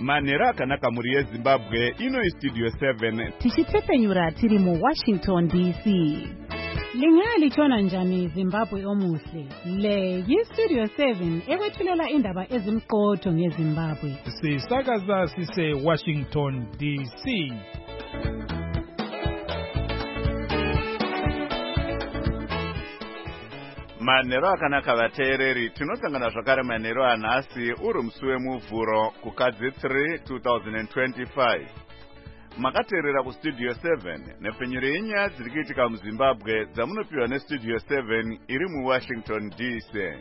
manhero akanaka mhuri yezimbabwe. Ino istudio 7 tichitsepenyura tiri muWashington DC. Lingalitshona njani Zimbabwe omuhle? Le yistudio 7 ekwethulela indaba ezimqotho ngeZimbabwe. Sisakaza sise Washington DC. manhero akanaka vateereri, tinosangana zvakare manhero anhasi uri musi wemuvhuro kukadzi 3 2025. makateerera kustudio 7 nepfenyuro yenyaya dziri kuitika muzimbabwe dzamunopiwa nestudio 7 iri muWashington DC.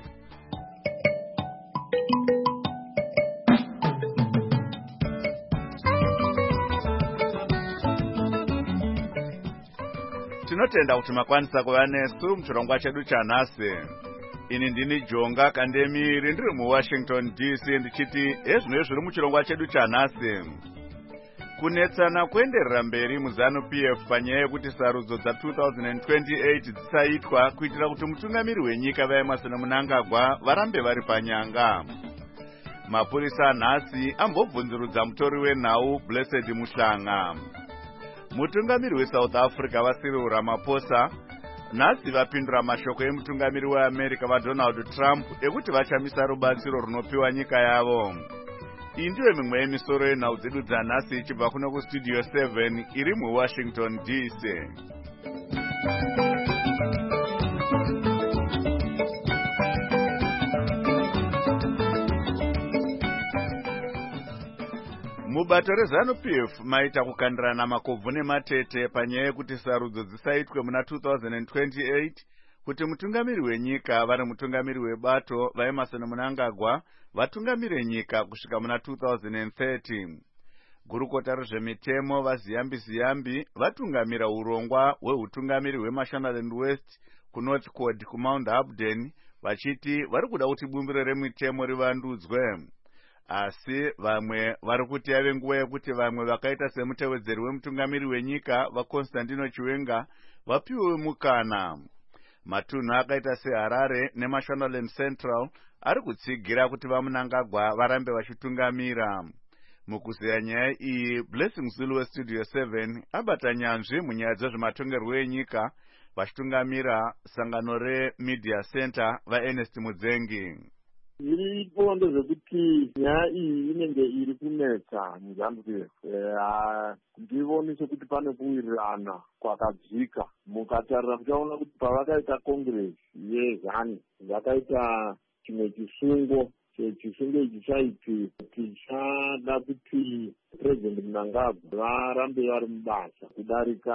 tinotenda kuti makwanisa kuva nesu muchirongwa chedu chanhasi. ini ndini Jonga Kandemiri ndiri muWashington DC ndichiti ezvino zviri muchirongwa chedu chanhasi. kunetsana kuenderera mberi muZANU-PF panyaya yekuti sarudzo dza2028 dzisaitwa kuitira kuti mutungamiri wenyika vaEmerson Mnangagwa varambe vari panyanga. mapurisa nhasi ambobvunzurudza mutori wenhau Blessed Muhlanga. mutungamiri weSouth Africa vaCyril Ramaphosa nhasi vapindura mashoko emutungamiri weAmerica vaDonald Trump ekuti vachamisa rubatsiro runopiwa nyika yavo. iyi ndiyo mimwe yemisoro yenhau dzedu dzanhasi ichibva kuno kustudio 7 iri muWashington DC. mubato reZANU-PF maita kukandirana makobvu nematete panyaya yekuti sarudzo dzisaitwe muna 2028 kuti mutungamiri wenyika vari mutungamiri webato vaEmerson Mnangagwa vatungamire nyika kusvika muna 2030. gurukota rezvemitemo vaZiyambi vatungamira urongwa hweutungamiri hweMashonaland West kuNorth Code kuMount Abden vachiti vari kuda kuti bumbiro remitemo rivandudzwe. asi vamwe vari kuti yave nguva yekuti vamwe vakaita semutevedzeri wemutungamiri wenyika vaConstantino Chiwenga vapiwe mukana. matunhu akaita seHarare neMashonaland Central ari kutsigira kuti vaMnangagwa varambe vachitungamira. mukuzeya nyaya iyi, Blessing Zulu westudio 7 abata nyanzvi munyaya dzezvematongerwo enyika vachitungamira sangano reMedia Center vaErnest Mudzengi. Zviripo ndezvekuti nyaya iyi inenge iri kunetsa muZANU-PF. Ndivoni sekuti pane kuwirirana kwakadzika. mukatarira muchaona kuti pavakaita congress yeZANU vakaita chimwe chisungo ichi chaiti tichada kuti President Mnangagwa varambe vari mubasa kudarika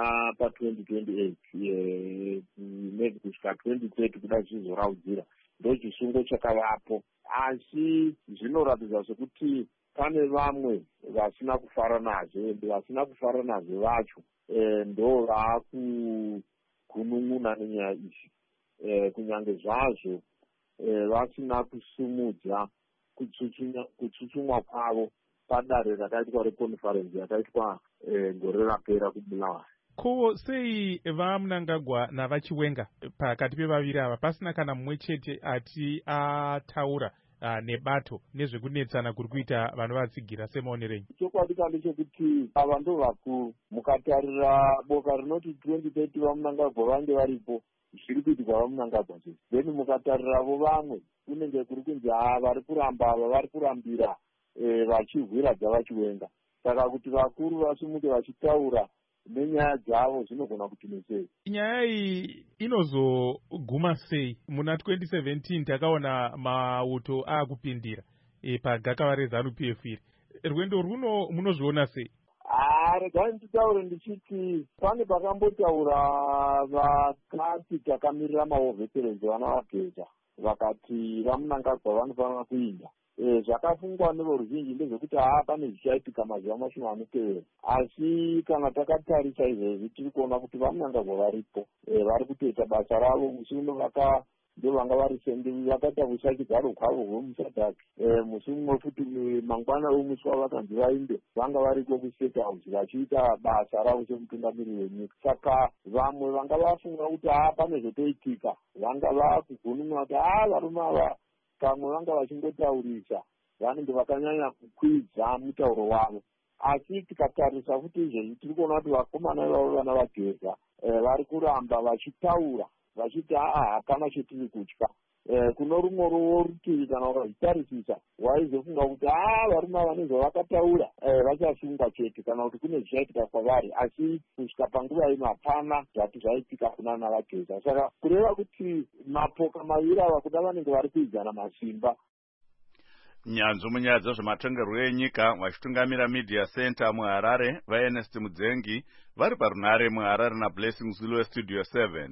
pa2028 maybe kusvika 2030 kuda zvizoraudzira. ndo chisungo chakavapo, asi zvinoratidza sekuti pane vamwe vasina kufara nazvo, ende vasina kufara nazvo vacho ndo vakunun'una nenyaya izvi. kunyange zvazvo vasina kusumudza kutsutsumwa kwavo padare rakaitwa reconference yakaitwa gore rapera kuBulawayo. ko sei vaMnangagwa navaChiwenga pakati pevaviri ava pasina kana mumwe chete ati ataura nebato nezvekunetsana kuri kuita vanovatsigira semaonerenyu? chokwadi kandi chekuti ava ndo vakuru. mukatarira boka rinoti 2030 vaMnangagwa vange varipo, zviri kuitikwa vaMnangagwa zvese. then mukatariravo vamwe kunenge kuri kunzi vari kuramba ava vari kurambira vachihwira dzavaChiwenga. saka kuti vakuru vasimuke vachitaura nenyaya dzavo zvinogona kuti nesei. nyaya iyi inozoguma sei? muna 2017 takaona mauto akupindira pagakava reZANU-PF iri. rwendo runo munozviona sei? regai nditaure ndichiti pane pakambotaura vakati takamirira mahovheterenzi vanovapedza vakati vaMnangagwa vanofanira kuinda. zvakafungwa nevoruzhinji ndezvekuti pane zvichaitika mazuva mashoma anotevera, asi kana takatarisa izvezvi tiri kuona kuti vaMnangagwa varipo, vari kutoita basa ravo. musi uno ndo vanga vari vakaita kushachigaro kwavo hwemusadhaki. musi mumwe futi mangwana omusi wavakanzi vainde vanga variko kuState House vachiita basa ravo semutungamiri wenyika. saka vamwe vanga vafunga kuti pane zvotoitika, vanga vakugunun'a kuti varume ava kamwe vanga vachingotaurisa vanenge vakanyanya kukwidza mutauro wavo. Asi tikatarisa futi izvezvi tiri kuona kuti vakomana ivavo vana vageza vari kuramba vachitaura vachiti hapana chetiri kutya. Kuno rumwe rutivi kana ukazvitarisisa waizofunga kuti varume vanenge vakataura vachasungwa chete kana kuti kune zvichaitika kwavari, asi kusvika panguva ino hapana zvati zvaitika kuna navageza. Saka kureva kuti mapoka maviri ava kuda vanenge vari kuidzana masimba. Nyanzvi munyaya dzezvematongerwo enyika vachitungamira Media Center muHarare vaErnest Mudzengi vari parunare muHarare naBlessing Zulu Studio 7.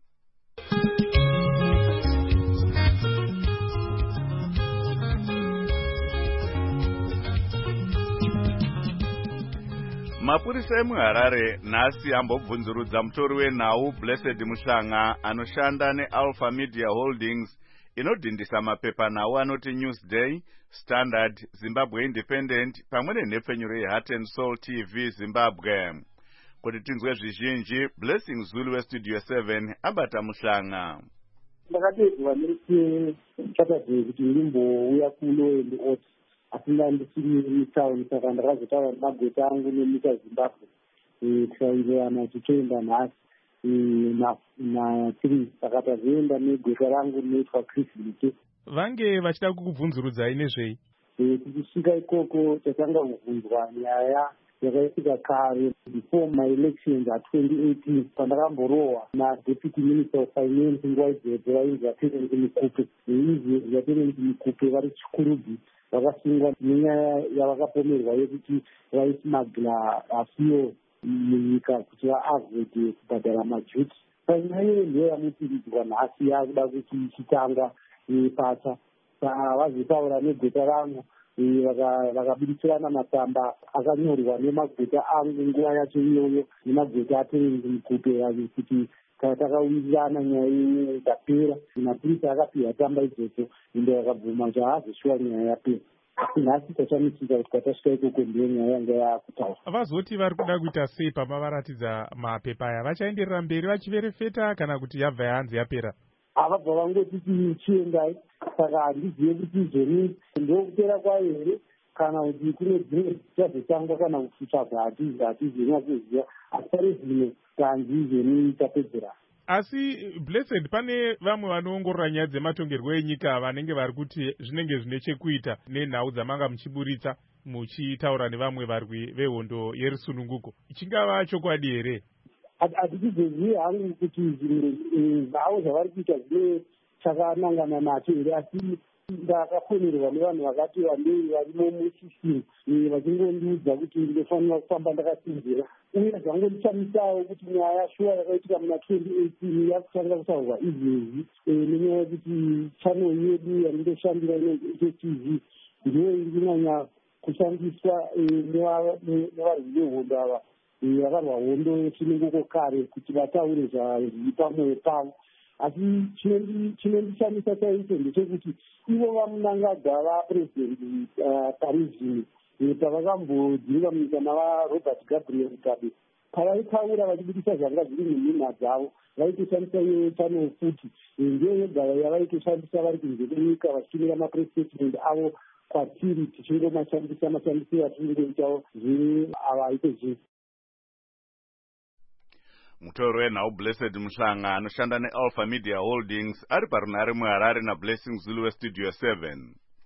Mapurisa emuHarare nhasi ambobvunzurudza mutori wenhau Blessed Mushanga anoshanda neAlpha Media Holdings inodhindisa mapepanhau anoti Newsday, Standard, Zimbabwe Independent pamwe nenhepfenyuro yeHeart and Soul TV Zimbabwe. Kuti tinzwe zvizhinji, Blessing Zulu weStudio 7 abata Mushanga. Ndakadedzwa nechakadzi kuti ndimbouya kuno ende oti asina ndisiri mutauni, saka ndakazotaura nemagweta angu nenyika Zimbabwe tikaenderana tichienda nhasi na3 saka tazoenda negweta rangu rinoitwa Chris Lite. Vange vachida kukubvunzurudzai nezvei? Tichisvika ikoko tatanga kubvunzwa nyaya yakaitika kare before my elections at 2018 pandakamborohwa naDeputy Minister of Finance nguva idzodzo vainzi vaTerence Mukupe. Izvi vaTerence Mukupe vari chikurubhi vakasungwa nenyaya yavakapomerwa yekuti vaismagla fuel munyika kuti vaavhode kubhadhara majuti. Panyaya iyo ndiyo yamupiridzwa nhasi yakuda kuti ichitanga pacha. Vazotaura negweta rangu vakabudisirana matsamba akanyorwa nemagweta angu nguva yacho iyoyo nemagweta aTerence Mukupe kuti takawirirana nyaya iyi ikapera. Mapurisa akapiwa tsamba idzodzo ende vakabvuma kuti haazoshuwa nyaya yapera. Nhasi tachamisisa kuti kwatasvika ikoko ndiyo nyaya yanga yakutaura. Vazoti vari kuda kuita sei pamavaratidza mapepa aya? Vachaenderera mberi vachiverefeta kana kuti yabva yanzi yapera? Havabva vangoti tichiendai, saka handizive kuti izvoni ndokupera kwayo here kana kuti kune dzimwe dzichazotangwa kana kutsvaga, hatizi nakuziva. Asi pari zvino kanzi izvoni tapedzera. Asi Blessed, pane vamwe vanoongorora nyaya dzematongerwo enyika vanenge vari kuti zvinenge zvine chekuita nenhau dzamanga muchiburitsa muchitaura nevamwe varwi vehondo yerusununguko. Chingava chokwadi here? Hatichizozivi hangu kuti nhau zvavari kuita zvine chakanangana nacho here, asi ndakafonerwa nevanhu vakati wandei varimo musisitemu vachingondiudza kuti ndofanira kufamba ndakasinzira, uye zvangondishamisawo kuti nyaya shuwa yakaitika muna 2018 yakutanga kutaurwa izvezvi nenyaya yekuti chanel yedu yandindoshandira inonzi HTV ndiyo irinyanya kushandiswa nevarwi vehondo ava vakarwa hondo yesununguko kare kuti vataure zviri pamwoyo pavo. Asi chinondishamisa chaicho ndechekuti ivo vamunangagwa vapurezidendi parizvino pavakambodzinga munyika navaRobert Gabriel Mugabe, pavaitaura vachibudisa zvanga zviri munhina dzavo vaitoshandisa iyo chanel futi ndiyo yega yavaitoshandisa vari kunze kwenyika vachitumira mapress statement avo kwatiri tichingomashandisa mashandisiro atingoitawo zviri ava aitozvii. Mutori wenhau Blessed Mushanga anoshanda neAlpha Media Holdings ari parunare muHarare naBlessing Zulu weStudio 7.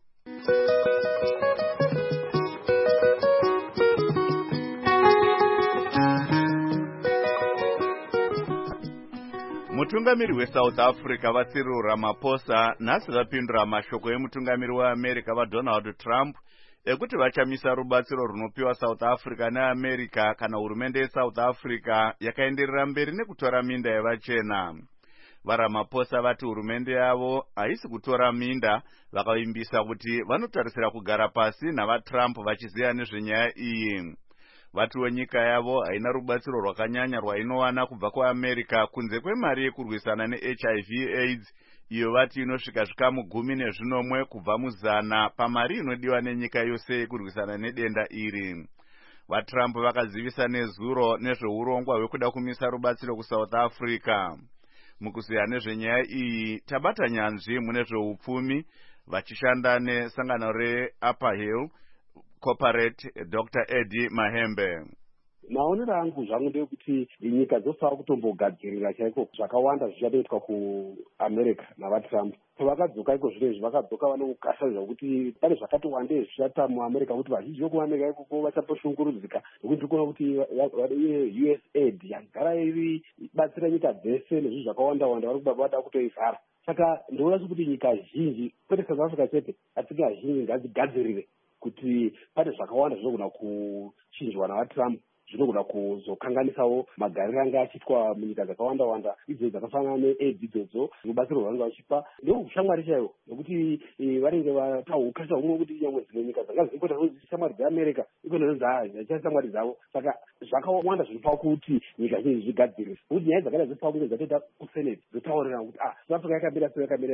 Mutungamiri weSouth Africa vaCyril Ramaphosa nhasi vapindura mashoko emutungamiri weAmerica vaDonald Trump ekuti vachamisa rubatsiro runopiwa South Africa neAmerica kana hurumende yeSouth Africa yakaenderera mberi nekutora minda yevachena. VaRamaphosa vati hurumende yavo haisi kutora minda, vakavimbisa kuti vanotarisira kugara pasi navaTrump vachiziva nezvenyaya iyi. Vatiwo nyika yavo haina rubatsiro rwakanyanya rwainowana kubva kuAmerica kunze kwemari yekurwisana neHIV/AIDS iyo vati inosvika zvikamu 10 kubva muzana pamari inodiwa nenyika yose yekurwisana nedenda iri. VaTrump vakazivisa nezuro nezveurongwa hwekuda kumisa rubatsiro kuSouth Africa. Mukuziya nezvenyaya iyi tabata nyanzvi mune zveupfumi vachishanda nesangano reUpper Hill Corporate Dr. Eddie Mahembe. Maonero angu zvangu ndeyekuti nyika dzofana kutombogadzirira chaiko zvakawanda zvichatoitwa kuAmerica navaTrump. Pavakadzoka iko zvinezvi vakadzoka vanokasa zvakuti pane zvakati wandei zvichata muAmerica kuti vazhinji vekuAmerica ikoko vachaposhungurudzika nekuti ndikuona kuti USAID yagara iribatsira nyika dzese nezvinhu zvakawanda-wanda vari kuba vada kutoivhara. Saka ndinoona kuti nyika zhinji kwete South Africa chete asi nyika zhinji ngadzigadzirire kuti pane zvakawanda zvinogona kuchinjwa navaTrump zvinogona kuzokanganisawo magariro anga achiitwa munyika dzakawanda-wanda idzo dzakafanana neAID idzodzo rubatsiro rwavanenge vachipa ndeushamwari chaiwo nekuti vanenge vatahukasha humwe kuti nyangwe dzimwe nyika dzanga dzinoita shamwari dzeAmerica ikonozonzi hadzichaita shamwari dzavo. Saka zvakawanda zvinopa kuti nyika zhinji zvigadzirire nekuti nyaya dzakada dzinopa kunge dzatoita kuseneti dzotaurira kuti South Africa yakamira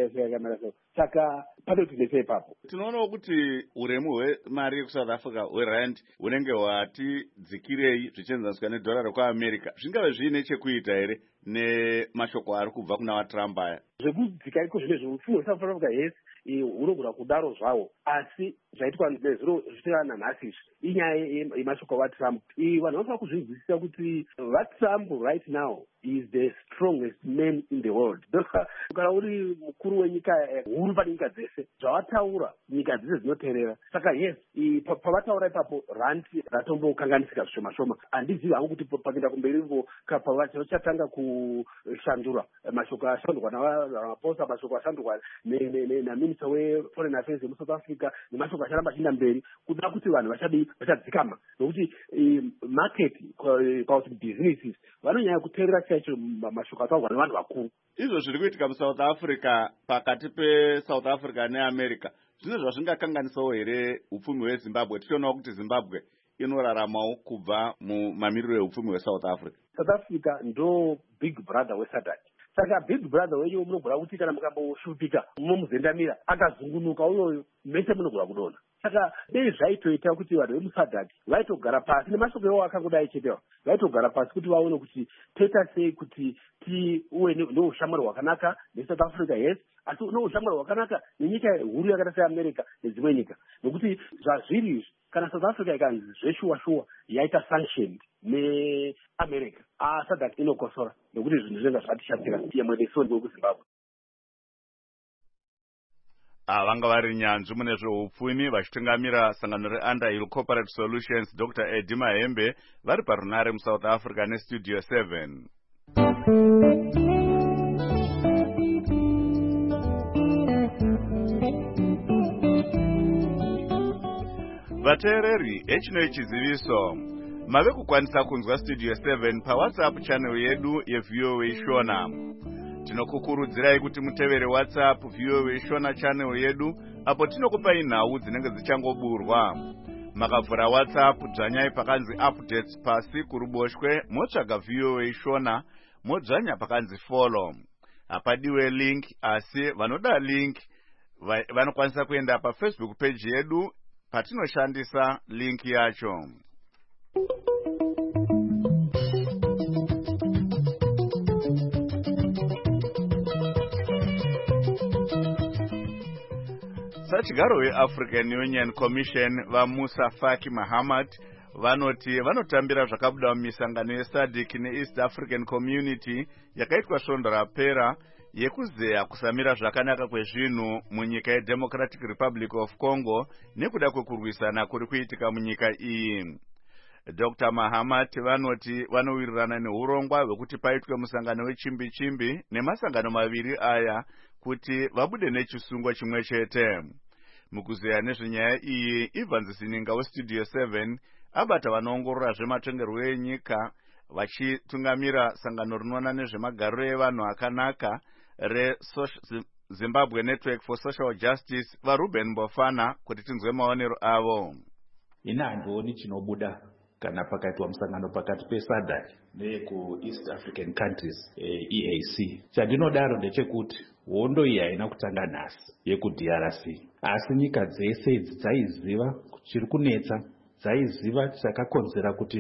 so. Saka panoti nese ipapo tinoonawo kuti uremu hwemari yekusouth Africa hwerand hunenge hwati dzikirei zvichienzaniswa nedhora rekuAmerica. Zvingave zviine chekuita here nemashoko ari kubva kuna vaTrump aya? Zvekudzika iko zvinezvi upfumi hweSouth Africa yes hunogona kudaro zvawo asi zvaitwa nezviro zvichitira nanhasi izvi inyaya yemashoko avaTrump. Vanhu vanofana kuzvinzwisisa kuti vaTrump right now is the strongest man in the world. Kana uri mukuru wenyika huru pane nyika dzese zvavataura nyika dzese dzinoteerera. Saka yes pavataura ipapo rand ratombokanganisika zvishoma-shoma. Handizivi hangu kuti pakuenda kumberi pavachatanga kushandura mashoko ashandurwa namaposa mashoko ashandurwa naminista weforeign affairs yemuSouth Africa nemashoko acharamba achienda mberi kuda kuti vanhu vachadzikama nokuti market pauti businesses vanonyanya kuteerera chaicho mashoko ataurwa nevanhu vakuru. Izvo zviri kuitika muSouth Africa pakati peSouth Africa neAmerica zvine zvazvingakanganisawo here upfumi hweZimbabwe? Tichionawo kuti Zimbabwe inoraramawo kubva mumamiriro eupfumi hweSouth Africa. South Africa ndo big brother weSADC. Saka big brother wenyu munogona kuti kana mukamboshupika mumuzendamira akazungunuka uyoyo mese munogona kudonha. Saka dei zvaitoita kuti vanhu vemuSADC vaitogara pasi nemashoko ewo akangodai chetewa vaitogara pasi kuti vaone kuti toita sei kuti uwe neushamwari hwakanaka neSouth Africa yes asi neushamwari hwakanaka nenyika huru yakaita seAmerica nedzimwe nyika nokuti zvazviri izvi kana South Africa ikanzi zveshuwa-shuwa yaita sanctioned neAmerica SADC inokosora nekuti zvinhu zvinenge zvatishatira yemwe nesoni wekuZimbabwe. Vanga vari nyanzvi mune zveupfumi vachitungamira sangano reUnderhill Corporate Solutions Dr. Eddie Mahembe vari parunare muSouth Africa neStudio 7. Vateereri, echino chiziviso mave kukwanisa kunzwa Studio 7 paWhatsApp channel yedu yeVOA Shona. Tinokukurudzirai kuti mutevere WhatsApp VOA Shona channel yedu apo tinokupai nhau dzinenge dzichangoburwa. Makavhura WhatsApp dzvanyai pakanzi updates pasi kuruboshwe motsvaga VOA Shona modzvanya pakanzi follow. Hapadiwe link asi vanoda link vanokwanisa kuenda paFacebook page yedu patinoshandisa link yacho. Sachigaro weAfrican Union Commission vaMusa Faki Mahamat vanoti vanotambira zvakabuda mumisangano yeSADC neEast African Community yakaitwa svondo rapera yekuzeya kusamira zvakanaka kwezvinhu munyika yeDemocratic Republic of Congo nekuda kwekurwisana kuri kuitika munyika iyi. Dr. Mahamat vanoti vanowirirana neurongwa hwekuti paitwe musangano wechimbi-chimbi nemasangano maviri aya kuti vabude nechisungo chimwe chete. Mukuzeya nezvenyaya iyi Ivan Zininga weStudio 7 abata vanoongorora zvematongerwo enyika vachitungamira sangano rinoona nezvemagariro evanhu akanaka Zimbabwe Network for Social Justice vaRuben Mbofana kuti tinzwe maonero avo. Ina handioni chinobuda kana pakaitwa musangano pakati peSADC nekuEast African Countries EAC. Chandinodaro ndechekuti hondo iyi haina kutanga nhasi yekuDRC asi nyika dzese idzi dzaiziva chiri kunetsa, dzaiziva chakakonzera kuti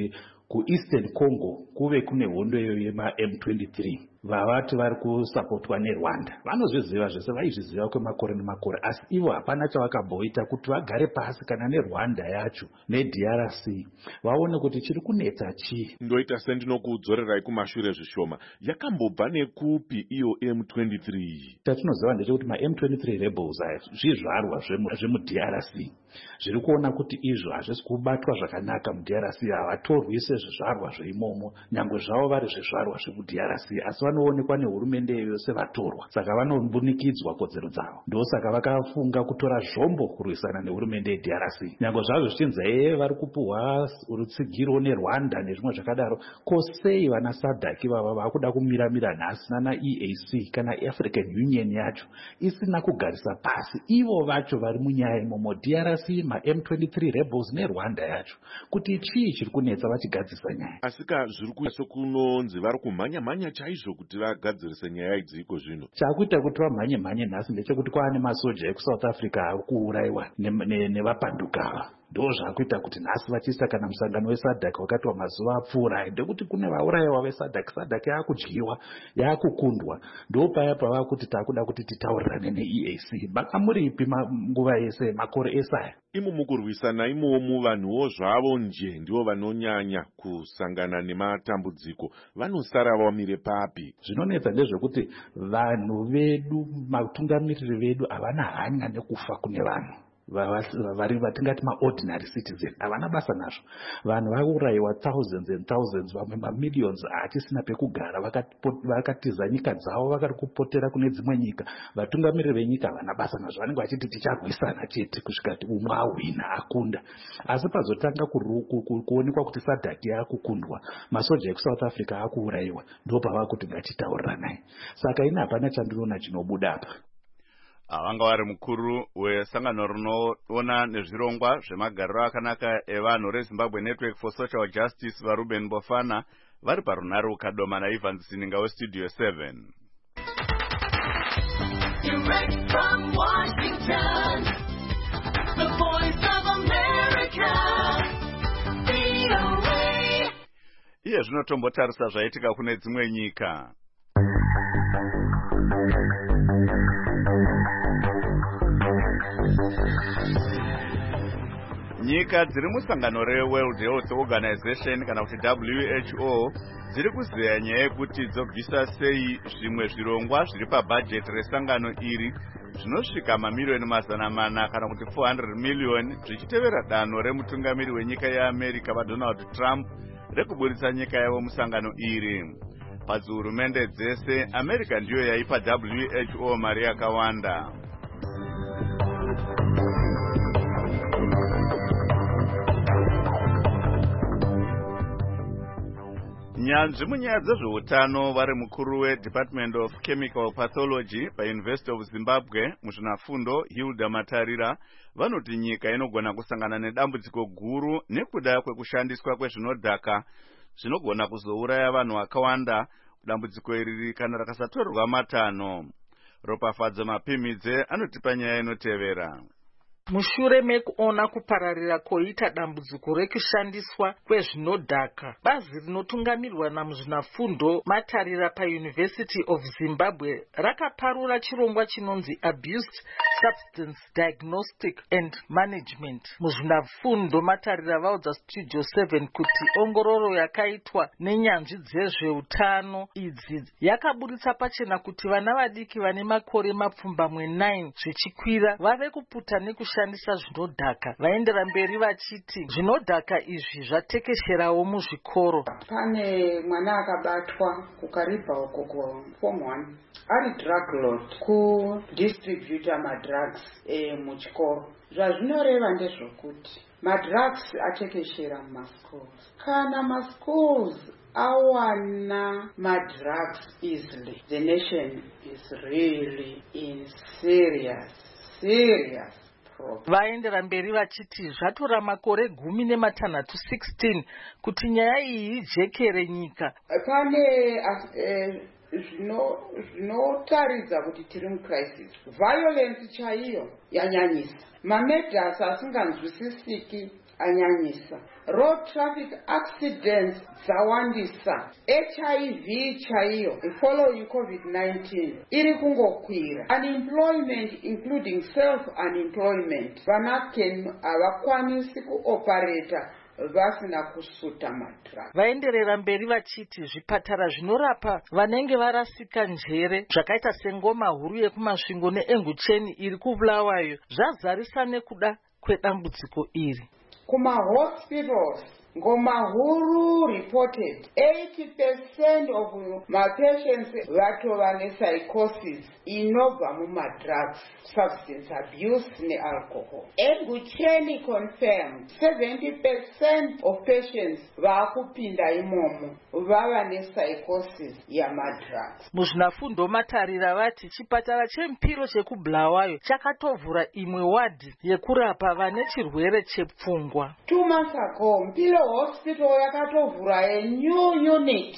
kueastern Congo kuve kune hondo iyo yema-M23 vavati vari kusapotwa neRwanda. Vanozviziva zvese, vaizviziva kwemakore nemakore, asi ivo hapana chavakabhoita kuti vagare pasi kana neRwanda yacho neDRC vaone kuti chiri kunetsa chii. Ndoita sendinokudzorerai kumashure zvishoma, yakambobva nekupi iyo M23? Chatinoziva ndechekuti ma-M23 rebels aya zvizvarwa zvemuDRC zviri kuona kuti izvo hazvisi kubatwa zvakanaka muDRC, havatorwi sezvizvarwa zveimomo, nyangwe zvavo vari zvizvarwa zvemuDRC, asi vanoonekwa nehurumende iyoyo sevatorwa, saka vanombunikidzwa kodzero dzavo. Ndosaka vakafunga kutora zvombo kurwisana nehurumende yeDRC, nyangwe zvazvo zvichinzi vari kupuhwa rutsigiro neRwanda nezvimwe zvakadaro. Kosei vana SADC vava vakuda kumira nhasi nana EAC kana African Union yacho isina kugarisa pasi ivo vacho vari munyaya imomo, DRC, ma-M23 rebels neRwanda yacho, kuti chii chiri kunetsa vachigadzisa nyaya. Asika zviri kuita kunonzi vari kumhanya chaizvo kuti vagadzirise nyaya idziko zvino. Chakuita kuti vamhanye nhasi ndechekuti kwaane masoja ekuSouth Africa ari kuurayiwa nevapanduka. Ndo zvakuita kuti nhasi vachiisa kana musangano weSADC wakati mazuva apfuura ndekuti kune vaurayiwa veSADC yakudyiwa, yakukundwa. Ndo paya pava kuti takuda kuti titaurirane neEAC. Makamuripi nguva yese makore esaya. Imo mukurwisana imomo vanhuwo zvavo nje ndivo vanonyanya kusangana nematambudziko, vanosara vamire papi? Zvinonetsa ndezvekuti vanhu vedu, matungamiriri vedu havana hanya nekufa kune vanhu vari vatingati maordinary citizen, havana basa nazvo. Vanhu vaurayiwa thousands and thousands, vamwe mamillions achisina pekugara, vakatiza nyika dzavo vakari kupotera kune dzimwe nyika. Vatungamiriri venyika havana basa nazvo, vanenge vachiti ticharwisana chete kusvika kuti umwe ahwina akunda. Asi pazotanga kuonekwa kuti SADC yakukundwa, masoja ekuSouth Africa akuurayiwa, ndo pava kuti ngatitauriranai. Saka ina hapana chandinoona chinobuda apa. Vanga vari mukuru wesangano rinoona nezvirongwa zvemagariro akanaka evanhu reZimbabwe Network for Social Justice vaRuben Bofana vari parunare ukadoma naIvans Sininga weStudio 7. Direct from Washington, the voice of America, VOA. Iye zvinotombotarisa zvaitika kune dzimwe nyika. Nyika dziri musangano reWorld Health Organization kana kuti WHO dziri kuzeya nyaya yekuti dzobvisa sei zvimwe zvirongwa zviri pabhajeti resangano iri zvinosvika mamiliyoni mazana mana kana kuti 400 million zvichitevera danho remutungamiri wenyika yeAmerica vaDonald Trump rekuburitsa nyika yavo musangano iri. Padzihurumende dzese America ndiyo yaipa WHO mari yakawanda. Nyanzvi munyaya dzezveutano vari mukuru weDepartment of Chemical Pathology paUniversity of Zimbabwe muzvinafundo Hilda Matarira vanoti nyika inogona kusangana nedambudziko guru nekuda kwekushandiswa kwezvinodhaka zvinogona kuzouraya vanhu vakawanda. Dambudziko iri kana rakasatorerwa matanho. Ropafadzo Mapimidze anotipa nyaya inotevera. Mushure mekuona kupararira koita dambudziko rekushandiswa kwezvinodhaka, bazi rinotungamirwa namuzvinafundo Matarira paUniversity of Zimbabwe rakaparura chirongwa chinonzi Abused Substance Diagnostic and Management. Muzvinafundo Matarira vaudza Studio 7 kuti ongororo yakaitwa nenyanzvi dzezveutano idzi yakaburitsa pachena kuti vana vadiki vane makore mapfumbamwe 9 zvichikwira vave kuputa nekushandisa zvinodhaka. Vaendera mberi vachiti zvinodhaka izvi zvatekesherawo muzvikoro. Pane mwana akabatwa kukaribha uko form 1 ari drug lord kudistributa madrugs muchikoro. Zvazvinoreva ndezvokuti madrugs atekeshera mumaschools. Kana maschools awana madrugs easily, the nation is really in serious vaendera mberi vachiti zvatora makore 16 kuti nyaya iyi ijekere nyika. Pane zvinotaridza kuti tiri mucrisis. Violence chaiyo yanyanyisa. Mamedhasi asinganzwisisiki anyanyisa. Road traffic accidents dzawandisa. HIV chaiyo following COVID-19 iri kungokwira. Unemployment including self-unemployment. Vanaken havakwanisi kuoperata vasina kusuta madhiragi. Vaenderera mberi vachiti zvipatara zvinorapa vanenge varasika njere zvakaita sengoma huru yekumasvingo neEngucheni iri kuBulawayo zvazarisa nekuda kwedambudziko iri. Kuma-hospitals, Ngoma Huru reported 80% of my patients vatova nepsychosis inobva mumadrugs, substance abuse nealcohol. Engucheni confirmed 70% of patients vakupinda imomo vava nepsychosis yamadrugs. Muzvinafundo Matarira vati chipatara chempiro chekuBulawayo chakatovhura imwe wadhi yekurapa vane chirwere chepfungwa. 2 months ago, Mpilo Hospital yakatovhura a new unit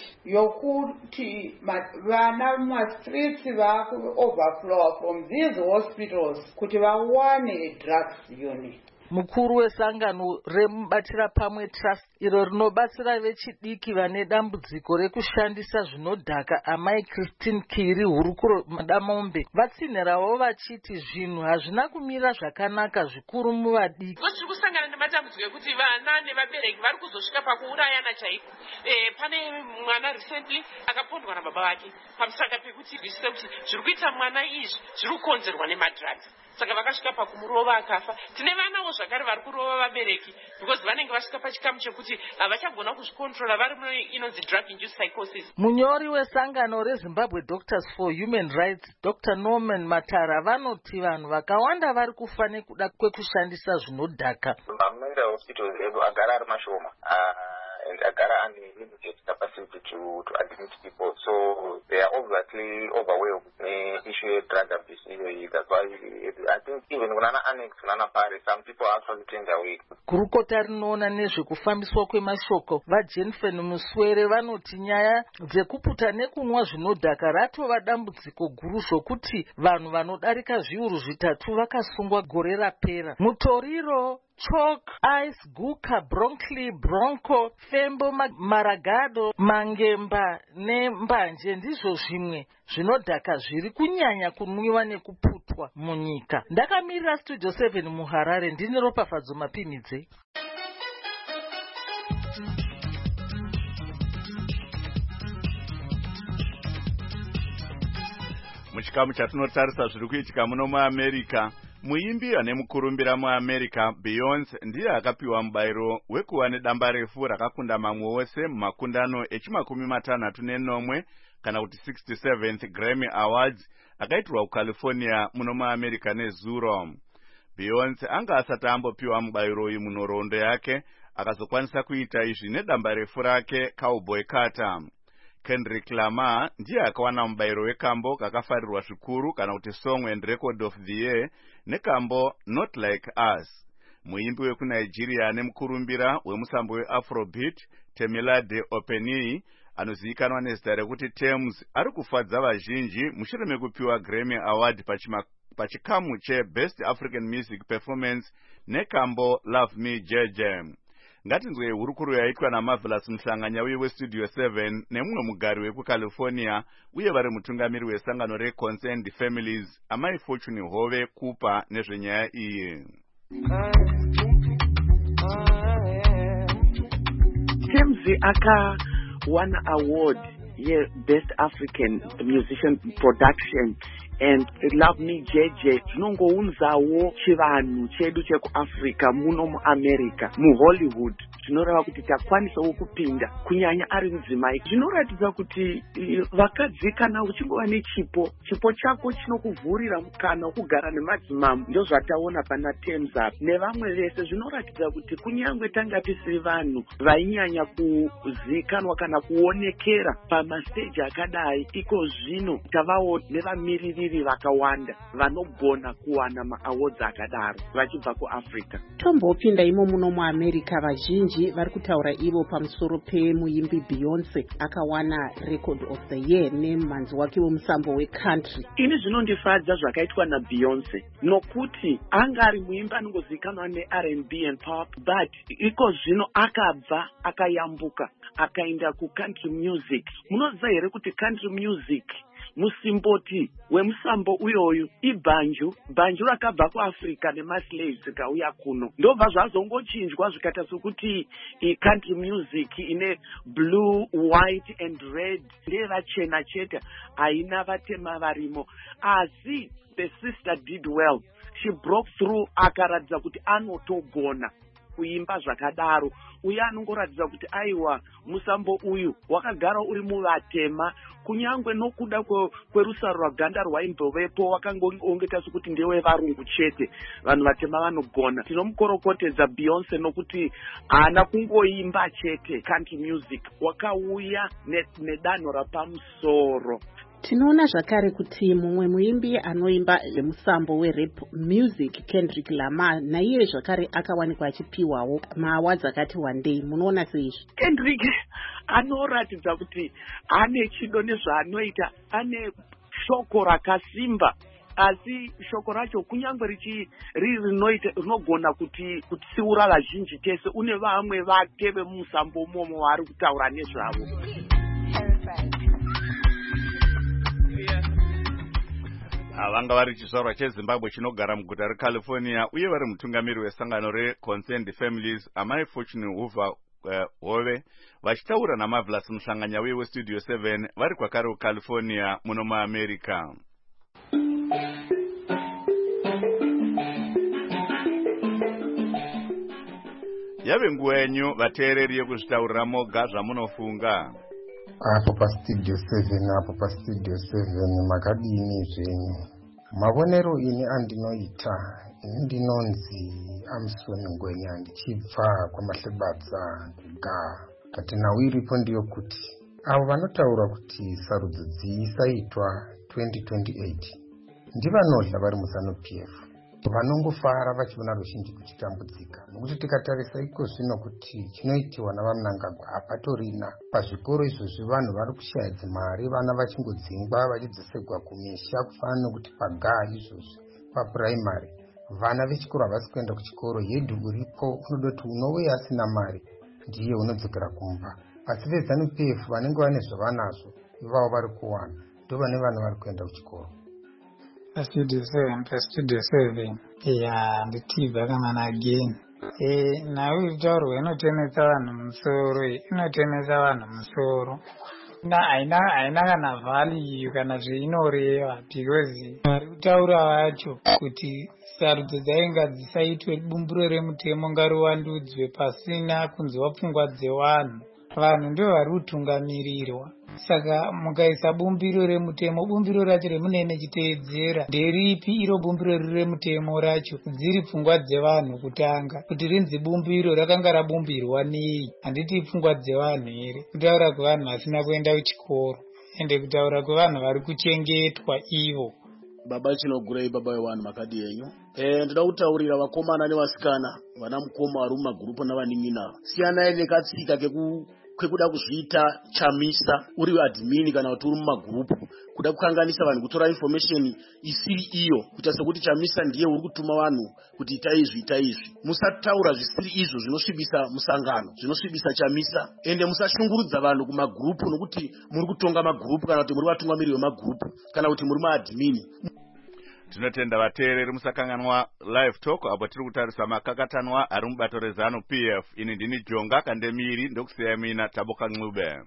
yokuti vana mumastreets vaku overflow from these hospitals kuti vawane a drugs unit. Mukuru wesangano remubatira pamwe trust iro rinobatsira vechidiki vane dambudziko rekushandisa zvinodhaka amai Christine Kiri hurukuro Madamombe vatsinhirawo vachiti zvinhu hazvina kumira zvakanaka zvikuru muvadiki. Tiri kusangana nematambudziko ekuti vana nevabereki vari kuzosvika pakuurayana chaiko. Pane mwana recently akapondwa nababa vake pamusaka pekuti zvisise kuti zviri kuita mwana izvi zviri kukonzerwa nemadrugs. Saka vakasvika pakumurova akafa. Tine vanawo zvakare vari kurova vabereki because vanenge vasvika pachikamu chekuti havachagona kuzvikontrola vari inonzi drug induced psychosis. Munyori wesangano reZimbabwe Doctors for Human Rights Dr. Norman Matara vanoti vanhu vakawanda vari kufa nekuda kwekushandisa zvinodhaka. Mamwe hospitals edu agara ari mashoma and agara ane limited capacity to admit people, so they are obviously overwhelmed with the issue of drug abuse. That's why I think even when annex Pari, some people actually turned away. Gurukota rinoona nezvekufambiswa kwemashoko vaJenfen Muswere vanoti nyaya dzekuputa nekumwa zvinodhaka ratova dambudziko guru zvokuti vanhu vanodarika zviuru zvitatu vakasungwa gore rapera. Mutoriro, Chalk, Ice, Guka, Bronckley, Bronco, Fembo, Maragado, Mangemba neMbanje ndizvo zvimwe zvinodhaka zviri kunyanya kunwiwa nekuputwa munyika. Ndakamirira Studio 7 muHarare ndine Ropafadzo Mapimidze. Muchikamu chatinotarisa zviri kuitika muno muAmerica, muimbi ane mukurumbira muAmerica Beyonce ndiye akapiwa mubayiro wekuva nedamba refu rakakunda mamwe wose mumakundano echi64 kana kuti 67th Grammy Awards akaitirwa kuCalifornia muno muAmerica neZuro. Beyonce anga asati ambopiwa mubayiro uyu munhoroondo yake akazokwanisa kuita izvi nedamba refu rake Cowboy Carter. Kendrick Lamar ndiye akawana mubayiro wekambo kakafarirwa zvikuru kana kuti Song and Record of the Year nekambo Not Like Us. Muimbi wekuNigeria nemukurumbira wemusambo weAfrobeat Temilade Openi anozivikanwa nezita rekuti Tems ari kufadza vazhinji mushure mekupiwa Grammy Award pachikamu cheBest African Music Performance nekambo Love Me JJ. Ngatinzwe hurukuru yaitwa naMarvelous Mhlanganya uye weStudio 7 nemumwe mugari wekuCalifornia uye vari mutungamiri wesangano reConcerned Families amai Fortune Hove kupa nezvenyaya iyi. Tems akawana award Best African Musician Production and Love Me JJ zvinongounzawo chivanhu chedu chekuAfrica muno muAmerica muHollywood zvinoreva kuti takwanisawo kupinda kunyanya ari mudzimai. Zvinoratidza kuti vakadzi kana uchingova nechipo chako chinokuvhurira mukana wokugara nemadzimambo. Ndo zvataona pana Tems apa nevamwe vese. Zvinoratidza kuti kunyangwe tanga tisiri vanhu vainyanya kuzikanwa kana kuonekera pamasteji akadai, iko zvino tavawo nevamiririri vakawanda vanogona kuwana maawards akadaro vachibva kuAfrica. Tombopinda imo muno muAmerica vazhinji vazhinji vari kutaura ivo pamusoro pemuimbi Beyonce akawana record of the year nemhanzi wake wemusambo wecountry. Ini zvinondifadza zvakaitwa naBeyonce nokuti anga ari muimbi anongozivikanwa neR&B and pop, but iko zvino akabva akayambuka akaenda kucountry music. Munoziva here kuti country music musimboti wemusambo uyoyu ibhanju rakabva kuAfrica nemaslaves zikauya kuno, ndobva zvazongochinjwa zvikaita sokuti country music ine blue, white and red ndevachena chete, haina vatema varimo. Asi the sister did well, she broke through akaratidza kuti anotogona kuimba zvakadaro. Uye anongoratidza kuti aiwa musambo uyu wakagara uri muvatema, kunyangwe nokuda kwerusaro rwaganda rwaimbovepo wakangoongeta sokuti ndewe varungu chete, vanhu vatema vanogona. Tinomukorokotedza Beyonce nokuti haana kungoimba chete country music, wakauya nedanho rapamusoro. Tinoona zvakare kuti mumwe muimbi anoimba zvemusambo werap music Kendrick Lamar naiye zvakare akawanikwa achipiwawo maawards akati wandei. Munoona seizvi? Kendrick anoratidza kuti ane chido nezvaanoita, ane shoko rakasimba, asi shoko racho kunyangwe riri rinogona kutsiura vazhinji tese. Une vamwe vake vemusambo umomo vari kutaura nezvavo. vanga vari chizvarwa cheZimbabwe chinogara muguta reCalifornia uye vari mutungamiri wesangano reConcerned Families amai Fortune Hove vachitaura naMarvelous muhlanganya weStudio 7 vari kwakare kuCalifornia muno muAmerica. Yave nguva yenyu vateereri yekuzvitaurira moga zvamunofunga. Apo paStudio 7 makadini zvenyu. Mavonero ini andinoita, ini ndinonzi Amson Ngwenya ndichibva kwaMahlebadza kuGaa. Patenhau iripo ndiyo kuti avo vanotaura kuti sarudzo dzisaitwa 2028 ndivanodla vari muZANU-PF, vanongofara vachiona ruzhinji kuchitambudzika. Nokuti tikatarisa iko zvino kuti chinoitiwa navaMnangagwa hapatorina. Pazvikoro izvozvi vanhu vari kushayadza mari, vana vachingodzingwa vachidzosegwa kumisha, kufanana nokuti paGaa izvozvi papuraimari vana vechikoro havasi kuenda kuchikoro. Hedhi uripo unoda kuti unouya asina mari ndiye unodzokera kumba. Asi veZANU-PF vanenge vane zvavanazvo ivavo vari kuwana, ndo vane vana vari kuenda kuchikoro. Studio 7 ya nditibva kamana again. Nawe itaurwa inotemesa vanhu musoro, inotemesa vanhu musoro. Haina kana value kana zveinoreva, because vari kutaura vacho kuti sarudzo dzainga dzisaitwe, bumbiro remutemo ngariwandudzwe pasina kunzwa pfungwa dzevanhu. Vanhu ndio vari kutungamirirwa. Saka mukaisa bumbiro remutemo, bumbiro racho remunenge chiteedzera nderipi iro bumbiro remutemo racho? Dziri pfungwa dzevanhu kutanga, kuti rinzi bumbiro rakanga rabumbirwa nei? Handiti pfungwa dzevanhu here? Kutaura kwevanhu vasina kuenda kuchikoro, ende kutaura kwevanhu vari kuchengetwa ivo. Baba chinogurei baba wevanhu makadi yenyu. Ndoda kutaurira vakomana nevasikana, vana mukoma vari mumagurupu navanin'ina. Siyanai nekatsika kwekuda kuzviita chamisa uri admin kana kuti uri mumagurupu, kuda kukanganisa vanhu kutora information isiri iyo, kuita sekuti chamisa ndiye uri kutuma vanhu kuti ita izvi. Musataura zvisiri izvo, zvinosvibisa musangano, zvinosvibisa chamisa. Ende musashungurudza vanhu kumagurupu nokuti muri kutonga magurupu kana kuti muri vatungamiri vemagurupu kana kuti muri maadmin. Tinotenda vateereri musakanganwa live talk apo tiri kutarisa makakatanwa ari mubato reZANU-PF. Ini ndini Jonga Kandemiri, ndokusiya mina Taboka Ncube.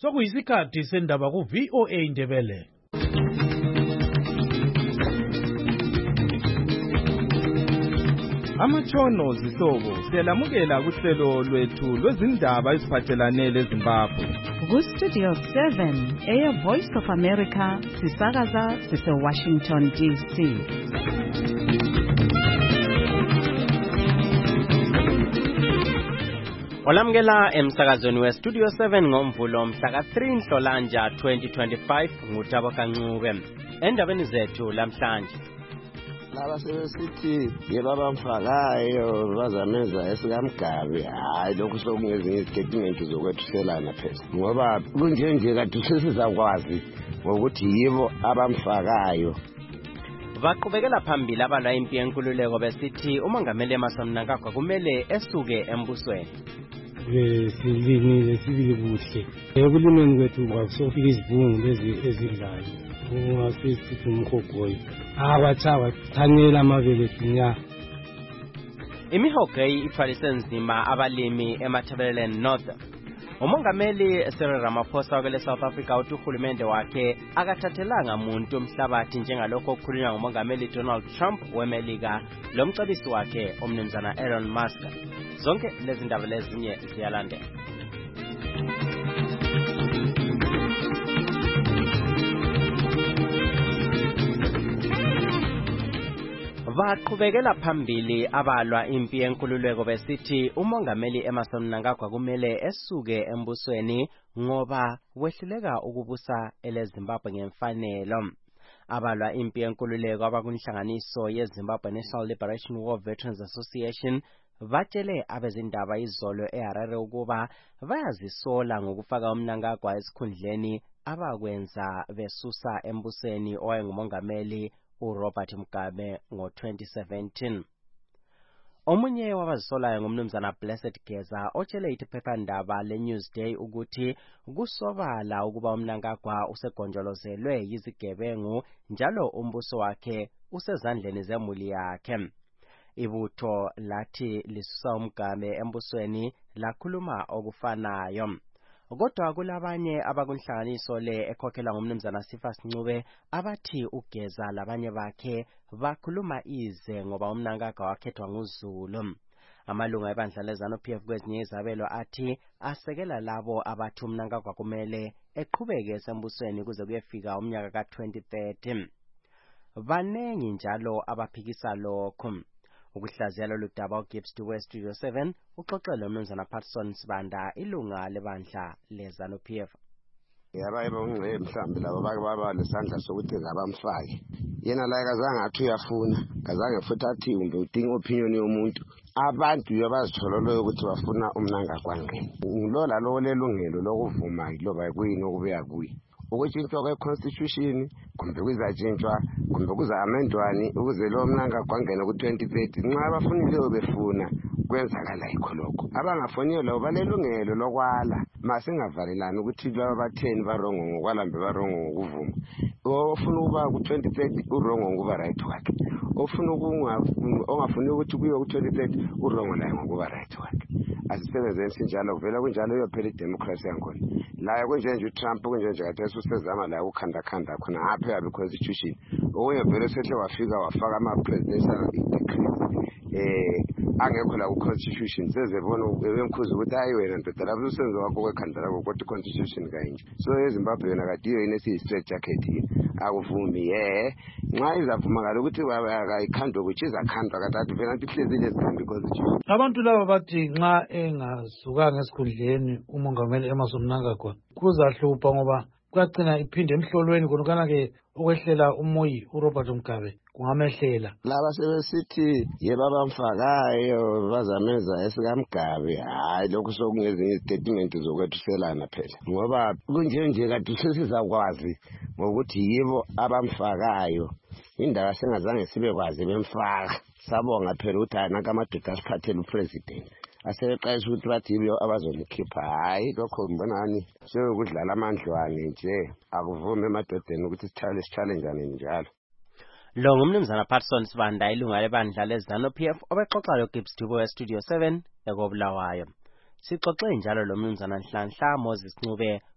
sokuyisikhathi sendaba ku-VOA Indebele. Amatshono zihlobo siyalamukela kuhlelo lwethu lwezindaba eziphathelane leZimbabwe. Ku-Studio 7 Air Voice of America sisakaza sise-Washington DC. Olamukela emsakazweni we-Studio 7 ngomvulo mhla ka-3 Nhlolanja 2025 ngutabo kancube. Endabeni zethu lamhlanje. Laba sebesithi yebabamfakayo bazamenza esikamgabi hayi lokhu sokungezinye izitatimenti zokwethuselana phela ngoba kunjenje kade sesizakwazi ngokuthi yibo abamfakayo. Baqhubekela phambili abalwa impi yenkululeko besithi umongameli Emmerson Mnangagwa kumele esuke embusweni. Silinile sibili kuhle ekulimeni kwethu kwakusofika izibungu lezi ezidlayo ungasithi umhogoyi abathaba thanyela amabele dunya. Imihogo ithwalise nzima abalimi eMatabeleland North. Umongameli Cyril Ramaphosa wakele South Africa uthi uhulumende wakhe akathathelanga muntu umhlabathi njengalokho okukhulunywa ngumongameli Donald Trump weMelika lomcebisi wakhe umnumzana Elon Musk. Zonke lezi ndaba lezinye ziyalandela. Baqhubekela phambili abalwa impi yenkululeko besithi umongameli Emmerson Mnangagwa kumele esuke embusweni ngoba wehluleka ukubusa eleZimbabwe ngemfanelo. Abalwa impi yenkululeko abakunhlanganiso yeZimbabwe National Liberation War Veterans Association batshele abezindaba izolo eHarare ukuba bayazisola ngokufaka uMnangagwa esikhundleni abakwenza besusa embusweni owayengumongameli uRobert Mugabe ngo-2017. Omunye wabazisolayo ngumnumzana Blessed Geza otshele iphephandaba leNewsday ukuthi kusobala ukuba uMnangagwa usegonjolozelwe yizigebengu njalo umbuso wakhe usezandleni zemuli yakhe. Ibutho lathi lisusa uMgabe embusweni lakhuluma okufanayo. Kodwa kulabanye abakunhlanganiso le ekhokhela ngumnumzana Sifas Ncube abathi ugeza labanye bakhe bakhuluma ize ngoba uMnangagwa wakhethwa nguZulu. Amalunga ebandla leZANU-PF kwezinye izabelo athi asekela labo abathi uMnangagwa kumele eqhubeke esembusweni kuze kuyefika umnyaka ka-2030. Banengi njalo abaphikisa lokho. Ukuhlaziya lolu daba uGibbs we-Studio 7 uxoxele umnumzana Patson Sibanda ilunga lebandla leZANU-PF. Yabayiba ungcebe mhlambi labo baba lesandla sokuthi ngabamfake yena la kazange athi uyafuna kazange futhi athi umbe udinga opinion yomuntu abantu yabazithololoyo ukuthi bafuna uMnangagwa ngene ngilola lo lelungelo lokuvuma iloba kuyini okubuya kuyi ukutshintshwa kwe-constitution kumbe kuzatshintshwa kumbe kuza-amendwani ukuze lo Mnangagwa ngene ku-2030 nxa abafunileyo befuna kwenzakala yikho lokho abangafuniyo labo balelungelo lokwala masingavalelani ukuthi laba batheni barongo ngokwalambe barongo ngokuvuma ofuna ukuba ku-2030 urongo ngokuba right wakhe ofuna ongafuni ukuthi kuyo ku-2030 urongo laye ngokuba right wakhe asisebenzeni sinjalo kuvela kunjalo iyophela idemocracy yakhona la kunjenje uTrump kunjenje kade usezama la ukhandakhanda khona apha yabe constitution okunye vele sehle wafika wafaka ama-presidential decrees angekho la ku-constitution sezebona bemkhuza ukuthi hayi wena ndoda lapho usenzo wakho kwekhanda lakho kodwa i-constitution kanje so eZimbabwe yona kadiyo yini esiyi-straight jacket yini akuvumi nxa izavumakala ukuthi ayikhandwe ukuthi izakhandwa kathathu phela nti ihlezile ezikhandwa i-constitution. Abantu laba bathi nxa engazukanga esikhundleni umongameli Emmerson Mnangagwa kuzahlupha ngoba kuyagcina iphinde emhlolweni khonokana-ke ukwehlela umoyi uRobert Mugabe kungamehlela. Laba sebesithi yebabamfakayo bazamenza esikamgabe hayi lokhu sokungezinye izitatimenti zokwethuselana phela ngoba kunjenje kade sesizakwazi ngokuthi yibo abamfakayo indaba sengazange sibekwazi bemfaka sabonga phela ukuthi anaka amadoda asiphathele upresident asebeqayisha ukuthi bathi yibo abazonikhipha hayi lokho mbonani sokudlala amandlwane nje akuvumi emadodeni ukuthi sithale njani njalo. Lo ngumnumzana Patson Sibanda ilunga lebandla leZANU-PF obexoxa loGibbs we-Studio 7 ekobulawayo. Sixoxe njalo lo mnumzana Nhlanhla Moses Ncube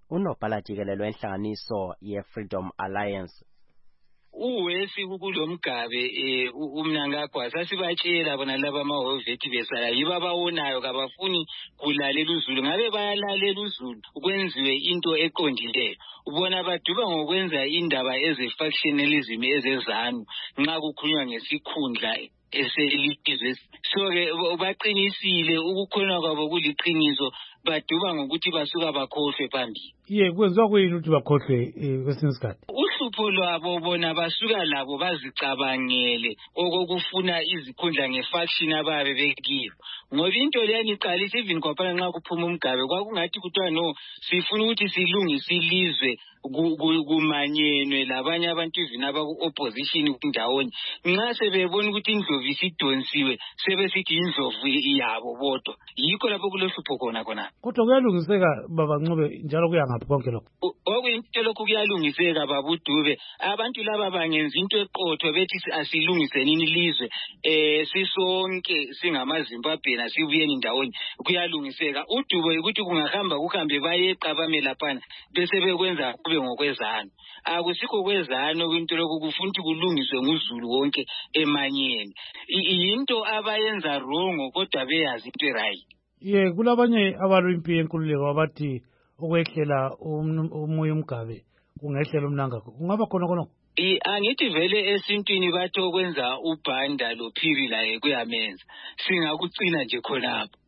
unobhala jikelele wenhlanganiso ye-Freedom Alliance. Uwesi kulomgabe umnangagwa sasibatshela bona laba amahovethi besala yibo abawonayo kabafuni kulalela uzulu ngabe bayalalela uzulu kwenziwe into eqondileyo ubona baduba ngokwenza indaba eze-factionalism ezezanu nxa kukhulunywa ngesikhundla eselizwe so-ke baqinisile ukukhona kwabo kuliqiniso baduba ngokuthi basuka bakhohlwe phambili. Kwenziwa kuyini ukuthi bakhohlwe kwesinye isikhathi? Uhlupho lwabo bona basuka labo bazicabangele okokufuna izikhundla ngefaction ababe bekiyo ngoba into leyani iqalisa even kwaphela nxa kuphuma umgabe kwakungathi kuthiwa no sifuna ukuthi silungise ilizwe kumanyenwe labanye abantu even abaku-opposition ndawonye nxa sebebona ukuthi indlovu isidonsiwe sebesithi indlovu yabo bodwa yikho lapho kulohlupho khona. Kodwa kuyalungiseka baba Ncube njalo kuya ngaphi konke lokho? Okuyinto lokhu kuyalungiseka baba uDube abantu laba bangenza into eqotho bethi asilungise nini ilizwe sisonke singamaZimbabwe nasibuyeni ndawonye kuyalungiseka uDube ukuthi kungahamba kuhambe bayeqa bamelaphana bese bekwenza kube ngokwezano akusikho kwezano kwinto lokhu kufuna ukuthi kulungiswe nguzulu wonke emanyeni into abayenza wrong kodwa beyazi into right. Kulabanye abalwa impi yenkululeko abathi ukwehlela umoya umgabe kungehlela umnangagwa kungaba khona khona. Angithi vele esintwini bathi okwenza ubhanda lo phiri la kuyamenza singakucina nje khonapho.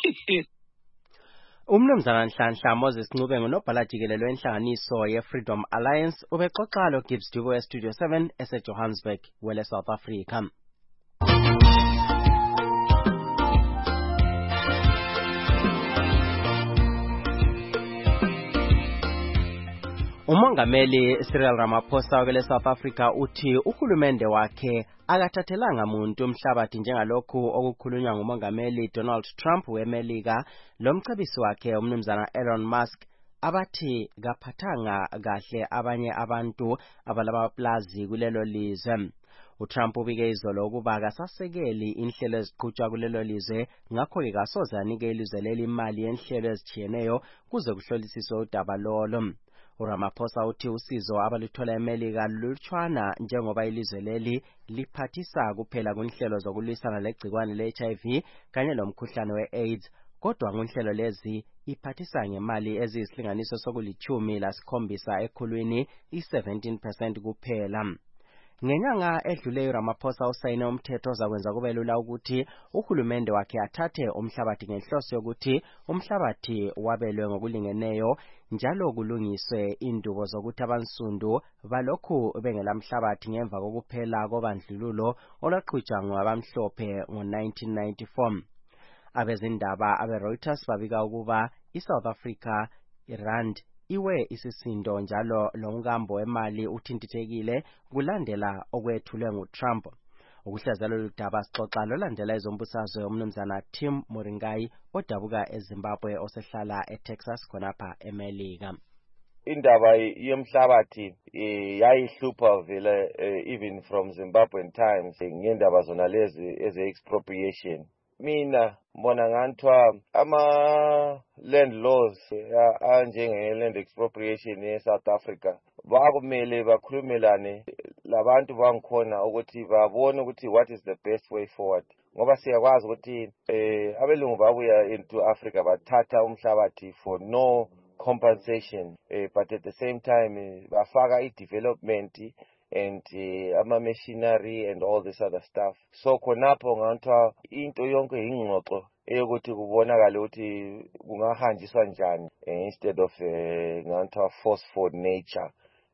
Umnumzana Nhlanhla Moses Ncube ngunobhala jikelele wenhlanganiso ye-Freedom Alliance ubexoxa lo Gibbs Dubo eStudio 7 eseJohannesburg wele South Africa. Umongameli Cyril Ramaphosa wele South Africa uthi uhulumende wakhe akathathelanga muntu umhlabathi njengalokhu okukhulunywa ngumongameli Donald Trump weMelika lomcebisi wakhe umnumzana Elon Musk abathi kaphathanga kahle abanye abantu abalamaplazi kulelo lizwe. uTrump ubike izolo ukuba akasasekeli inhlelo eziqhutshwa kulelo lizwe ngakho-ke kasoze anike ilizwe leli imali yenhlelo ezitshiyeneyo kuze kuhlolisiswe udaba lolo. uRamaphosa uthi usizo abaluthola eMelika lutshwana njengoba ilizwe leli liphathisa kuphela kunhlelo zokulwisana legcikwane le-HIV kanye lomkhuhlane we-AIDS kodwa ngunhlelo lezi iphathisa ngemali eziyisilinganiso soku-17 ekhulwini i-17% kuphela. Ngenyanga edluleyo uRamaphosa usayine umthetho ozakwenza kube lula ukuthi uhulumende wakhe athathe umhlabathi ngenhloso yokuthi umhlabathi wabelwe ngokulingeneyo njalo kulungiswe indubo zokuthi abansundu balokhu bengelamhlabathi ngemva kokuphela kobandlululo olwaqhutshwa ngabamhlophe ngo-1994. Abezindaba abe-Reuters babika ukuba iSouth Africa irand iwe isisindo njalo lomkambo wemali uthintithekile kulandela okwethulwe nguTrump. Ukuhlaza lolu daba sixoxa lolandela izombusazwe umnumzana Tim Moringai odabuka eZimbabwe osehlala eTexas khonapha eMelika. Indaba yomhlabathi yayihlupha vele even from Zimbabwean times ngendaba zona lezi eze-expropriation. Mina mbona nganthiwa ama-land laws anjenge-land expropriation e-South Africa bakumele bakhulumelane labantu bangikhona ukuthi babone ukuthi what is the best way forward ngoba siyakwazi ukuthi abelungu babuya into Africa bathatha umhlabathi for no compensation but at the same time bafaka i-development and ama-machinery and all this other stuff. So khonapho nganthiwa into yonke ingxoxo eyokuthi kubonakale ukuthi kungahanjiswa njani instead of nganthiwa forceful nature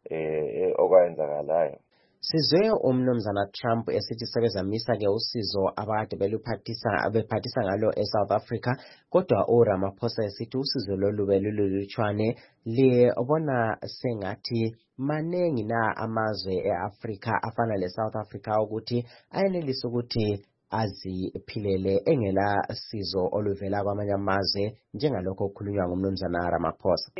okwenzakalayo. Sizwe umnumzana Trump esithi sebezamisa-ke usizo abakade bephathisa ngalo eSouth Africa kodwa uRamaphosa esithi usizo lolu belulutshwane libona sengathi manengi na amazwe eAfrica afana leSouth Africa ukuthi ayenelisa ukuthi aziphilele engela sizo oluvela kwamanye amazwe njengalokho okukhulunywa ngumnumzana Ramaphosa.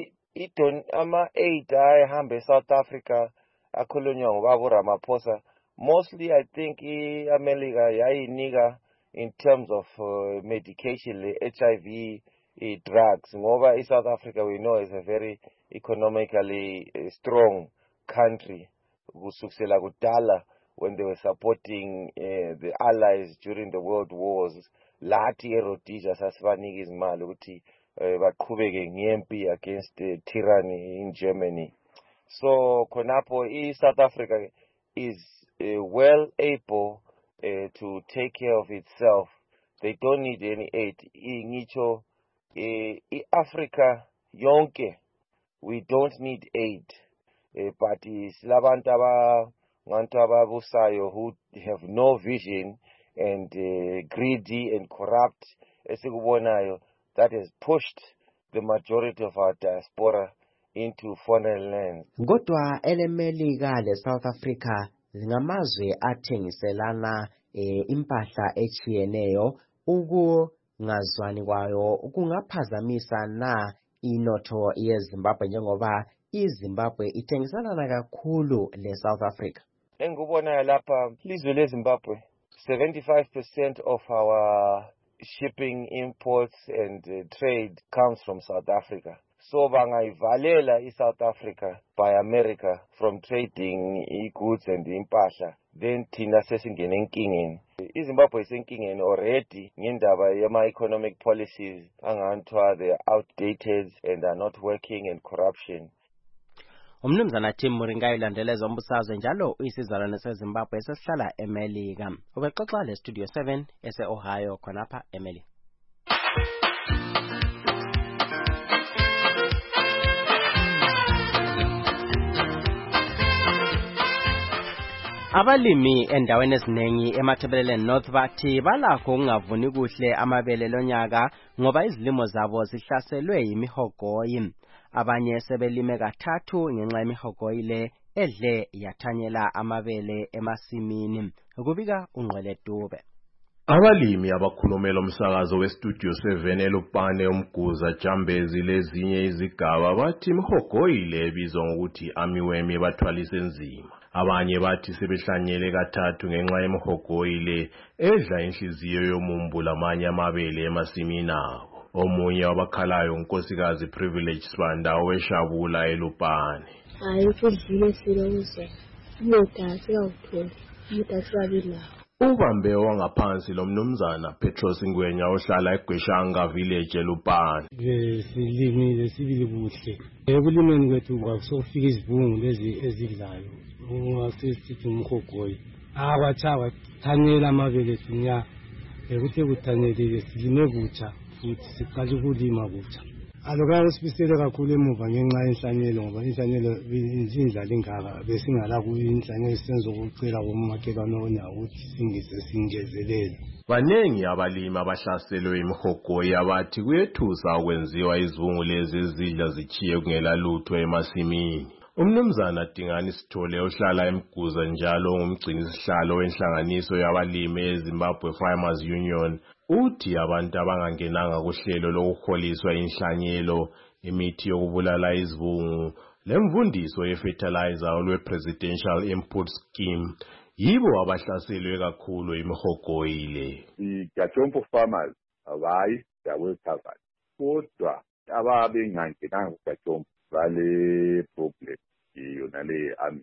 Ama-aid ayahamba eSouth Africa akhulunywa ngobaba uRamaphosa mostly I think iAmerica yayinika in terms of medication le-HIV drugs. Ngoba South Africa, we know, is a very economically strong country. Kusuksela kudala, when they were supporting the Allies during the World Wars, lathi eRhodesia sasibanika izimali ukuthi baqhubeke ngempi against tyranny in Germany. So khonapho South Africa is well able to take care of itself. They don't need any aid. Ngicho Africa yonke, we don't need aid. But silabantu ababusayo who have no vision and greedy and corrupt, esikubonayo, that has pushed the majority of our diaspora into foreign lands. Kodwa elemelika le South Africa zingamazwe athengiselana impahla echiyeneyo, ukungazwani kwayo kungaphazamisa na inotho yeZimbabwe njengoba iZimbabwe ithengiselana kakhulu le South Africa. Engikubonayo lapha ilizwe leZimbabwe, 75% of our shipping, imports and trade comes from South Africa. So bangayivalela iSouth Africa by America from trading goods and impahla, then thina sesingene enkingeni. iZimbabwe isenkingeni already ngendaba yama-economic policies anganthiwa they are outdated and are not working, and corruption. Umnumzana Tim Muringa ilandeleza umbusazwe njalo uyisizalwane seZimbabwe esesihlala eMelika. Ubexoxa le Studio 7 ese-Ohio khonapha eMelika. Abalimi endaweni eziningi eMatabeleland North bathi balakho ukungavuni kuhle amabele lonyaka ngoba izilimo zabo zihlaselwe yimihogoyi. Abanye sebelime kathathu ngenxa yemihogoyi le edle yathanyela amabele emasimini. Kubika uNgqwele Dube. Abalimi abakhulumela umsakazo weStudio 7 eLupane uMguza Jambezi lezinye izigaba bathi imihogoyi le ebizwa ngokuthi amiwemi bathwalise nzima. Abanye bathi sebehlanyele kathathu ngenxa yemihogoyi le edla inhliziyo yomumbu lamanye amabele emasimini abo. Omunye wabakhalayo uNkosikazi Privilege Sibanda oweshabula eLupane. Hayi kudlile silokuze. Umuda siyawuthola. Umuda siyabila. Ubambe wangaphansi lo mnumzana Petros Ngwenya ohlala eGweshanga village eLupane. Silimile sibili buhle. Ekulimeni kwethu kwakusofika izivungu lezi ezidlayo. Ungasisithi umhogoyi. Abachawa thanyela amabele sinya. Ekuthe kuthanyelile silime butsha futhi siqala ukulima butsha. Alokho sibisele kakhulu emuva ngenxa yenhlanyelo ngoba inhlanyelo indlala ingaka besingala kuyinhlanyelo senzokucela komakhelwane onawo ukuthi singezelele. Banengi abalimi abahlaselwe imihogoyi abathi kuyethusa ukwenziwa izivungu lezi ezidla zichiye kungela lutho emasimini. Umnumzana Dingani Sithole ohlala eMguza njalo ngumgcini sihlalo wenhlanganiso yabalimi eZimbabwe Farmers Union uthi abantu abangangenanga kuhlelo lokuholiswa inhlanyelo, imithi yokubulala izivungu, lemvundiso yefertilizer olwe-Presidential Input Scheme yibo abahlaselwe kakhulu imihogoyi le. The farmers abayi well covered. Kodwa ababengangenanga kuGachompo vale problem yona le army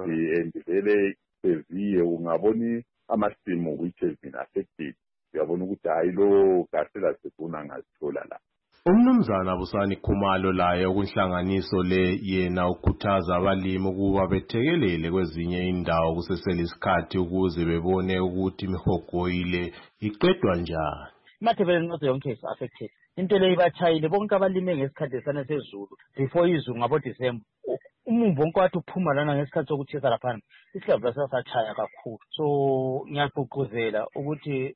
endivele seviye ungaboni amasimo which has been affected. Uyabona ukuthi hayi lo gasela sefuna ngazithola la. Umnumzana Busani Khumalo laye kunhlanganiso le yena ukhuthaza abalimi ukuba bethekelele kwezinye indawo kusesele isikhathi ukuze bebone ukuthi imihogoyi le iqedwa njani. Matabeleland North yonke is affected. Into le ibatshayile bonke abalime ngesikhathi sana sezulu before izulu ngabo December. Umumbu wonke wathi uphuma lana ngesikhathi sokuthisa laphana isihlava sasachaya kakhulu. So ngiyaqoqozela ukuthi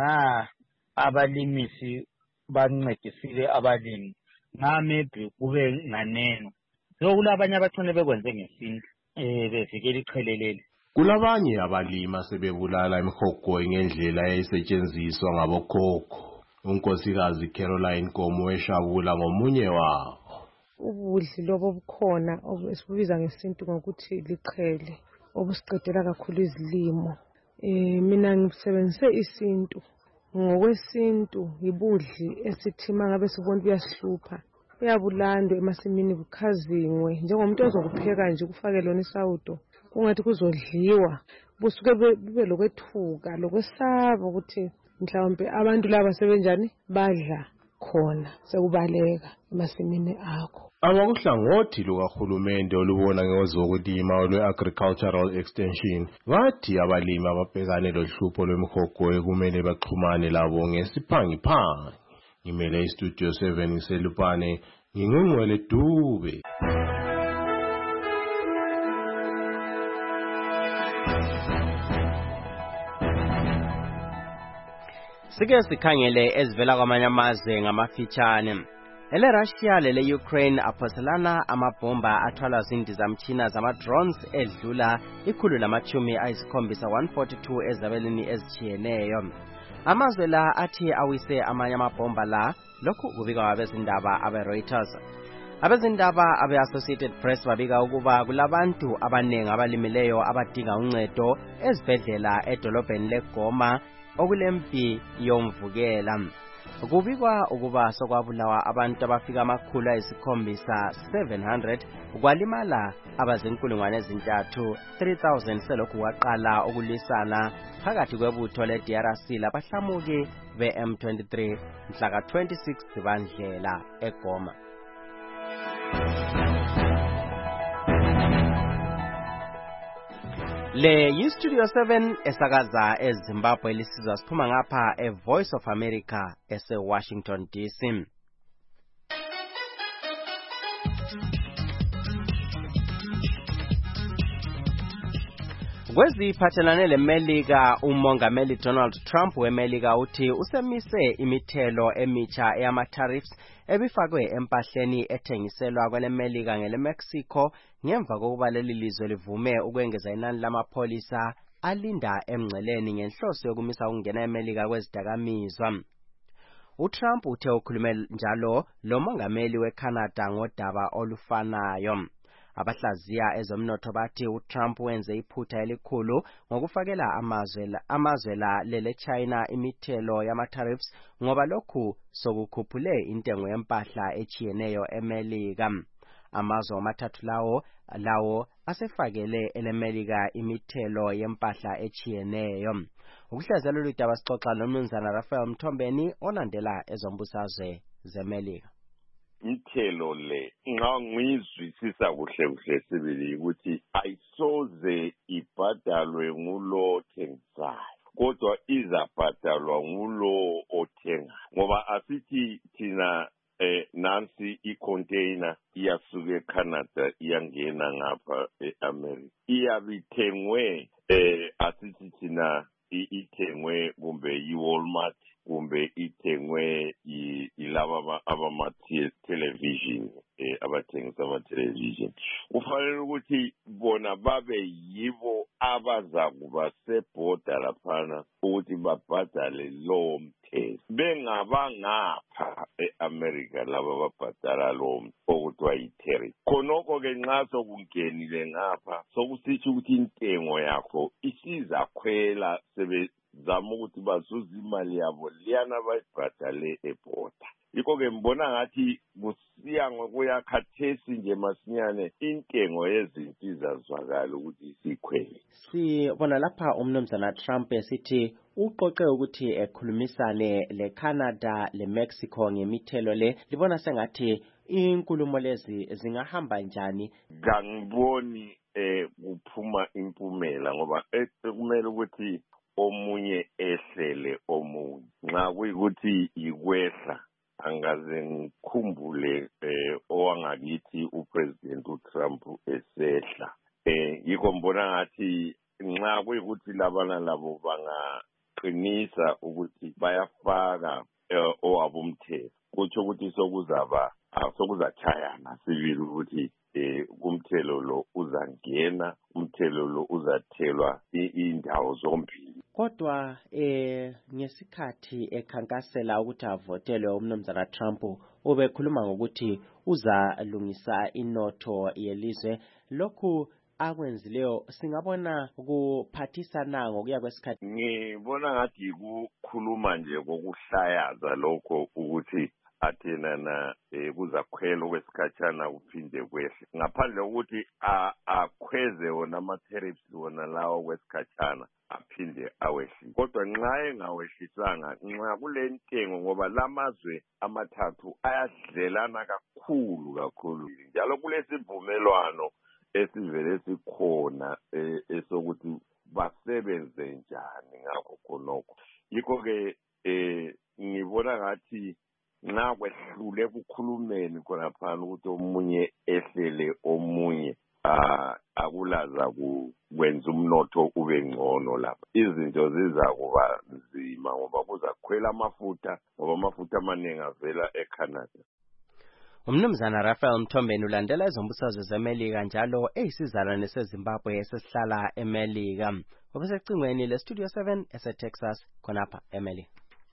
abalimisi bancedisile abalimi maybe kube nganeno. So kulabanye abathone bekwenze ngesintu bevikela iqhelelele. Kulabanye abalimi asebebulala imihogoyi ngendlela eyisetshenziswa ngabokhokho. uNkosikazi Caroline Komo eshabula ngomunye wabo. Ubudli lobo bukhona obesibubiza ngesintu ngokuthi liqhele obusiqedela kakhulu izilimo. Mina ngisebenzise isintu ngokwesintu yibudli esithi mangabe sibona kuyasihlupha uyabulandwa emasimini bukhazingwe njengomuntu ozokupheka nje kufake lona isawudo kungathi kuzodliwa busuke bube lokwethuka lokwesaba ukuthi mhlawumbe abantu laba sebenjani badla khona sekubaleka emasimini akho. Abakuhlangothi lukahulumende olubona ngezokulima olwe-Agricultural Extension bathi abalimi ababhekane lohlupho lwemihogo kumele baxhumane labo ngesiphangiphangi. Ngimele iStudio 7 ngiselupane ngingungwele Dube. Sike sikhangele ezivela kwamanye amazwe ngamafitshane. EleRussia lele-Ukraine aphoselana amabhomba athwala zindizamtshina zama-drones edlula 172 ezabelini ezitshiyeneyo. Amazwe la athi awise amanye amabhomba la, lokhu kubikwa abezindaba abe-Reuters. Abezindaba abe-Associated Press babika ukuba kulabantu abanengi abalimileyo abadinga uncedo ezibhedlela edolobheni leGoma okulempi yomvukela. Kubikwa ukuba sokwabulawa abantu abafika 700 kwalimala abazinkulungwane ezintathu 3000 selokhu waqala ukulwisana phakathi kwebutho le-DRC labahlamuki be-M23 mhla ka-26 Bandlela eGoma. Le yiStudio 7 esakaza eZimbabwe lisizwa siphuma ngapha eVoice of America ese-Washington DC. Kweziphathelane leMelika, umongameli Donald Trump weMelika uthi usemise imithelo emitsha eyama-tariffs ebifakwe empahleni ethengiselwa kweleMelika ngeleMexico ngemva kokuba leli lizwe livume ukwengeza inani lamapholisa alinda emngceleni ngenhloso yokumisa ukungena eMelika kwezidakamizwa. UTrump uthe ukhulume njalo lo mongameli weCanada ngodaba olufanayo. Abahlaziya ezomnotho bathi uTrump wenze iphutha elikhulu ngokufakela amazwe la lele-China imithelo yama-tariffs ngoba lokhu sokukhuphule intengo yempahla echiyeneyo eMelika. Amazwe amathathu lawo asefakele eleMelika imithelo yempahla echiyeneyo. Ukuhlaziya lolu daba sixoxa nomnumzana Raphael Mthombeni onandela ezombusazwe zeMelika. Imithelo le nxa ngiyizwisisa kuhle sibili ukuthi ayisoze ibhadalwe ngulo othengisayo kodwa izabhadalwa ngulo othenga ngoba asithi thina nansi icontainer iyasuka eCanada iyangena ngapha eAmerica iyabithengwe asithi thina ithengwe kumbe yiWalmart kumbe ithengwe ilaba abama-television abathengisa ama-television kufanele ukuthi bona babe yibo abazakuba sebhoda laphana ukuthi babhadale lowo mthetho bengabangapha eAmerica laba babhadala lowo okuthiwa yi-tariff. Khonokho-ke nxa sokungenile ngapha sokusitsho ukuthi intengo yakho isizakhwela zama ukuthi bazuze imali yabo liyana bayibhadale ebhoda. Yikho-ke mbona ngathi kusiya ngokuya khathesi nje masinyane intengo yezinto izazwakala ukuthi isikhwele. Sibona lapha umnumzana Trump esithi uqoqe ukuthi ekhulumisane leCanada leMexico ngemithelo le, libona sengathi inkulumo lezi zingahamba njani? Kangiboni kuphuma impumela ngoba kumele ukuthi omunye ehlele omunye. Nxa kuyikuthi ikwehla angaze ngikhumbule owangakithi uPresident uTrump esehla. Yikho mbona ngathi nxa kuyikuthi labana labo bangaqinisa ukuthi bayafaka owabo umthetho kutsho ukuthi sokuzachayana sibili ukuthi kumthelo lo uzangena umthelo lo uzathelwa indawo zombili. Kodwa ngesikhathi ekhankasela ukuthi avotelwe umnumzana Trump ubekhuluma ngokuthi uzalungisa inotho yelizwe, lokhu akwenzileyo singabona kuphathisana ngokuya kwesikhathi. Ngibona ngathi kukhuluma nje kokuhlayaza lokho ukuthi athena kuzakhwela kwesikhatshana kuphinde kwehle ngaphandle kokuthi akhweze wona ama-tariffs wona lawo kwesikhatshana aphinde awehli kodwa nxa engawehlisanga nxa kule ntengo ngoba lamazwe amathathu ayadlelana kakhulu njalo kulesivumelwano esivele sikhona esokuthi basebenze njani ngakho khonokho yikho-ke ngibona ngathi nxa kwehlule kukhulumeni khonaphana ukuthi omunye ehlele omunye akulaza kwenza umnotho ube ngcono lapha izinto ziza kuba nzima ngoba kuzakhwela amafutha ngoba amafutha amaningi avela eCanada. Umnumzana Raphael Mthombeni ulandela izombusazwe zeMelika njalo eyisizalwane seZimbabwe esihlala eMelika. Obesecingweni leStudio 7 eseTexas khonapha eMelika.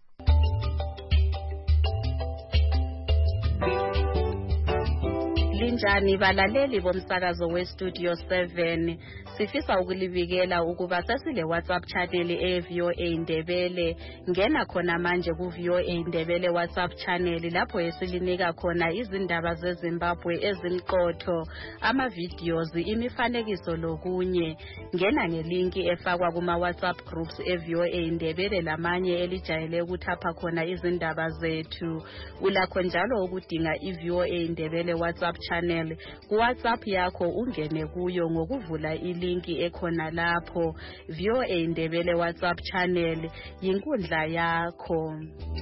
Linjani balaleli bomsakazo weStudio 7 sifisa ukulibikela ukuba sesile WhatsApp channel eVOA Indebele ngena khona manje ku VOA Indebele WhatsApp channel lapho esilinika khona izindaba zeZimbabwe ezimqotho ama videos imifanekiso lokunye ngena ngelinki efakwa kuma WhatsApp groups eVOA Indebele lamanye elijayele ukuthapha khona izindaba zethu ulakho njalo ukudinga iVOA Indebele WhatsApp channel ku WhatsApp yakho ungene kuyo ngokuvula linki ekhona lapho VOA Indebele WhatsApp channel yinkundla yakho.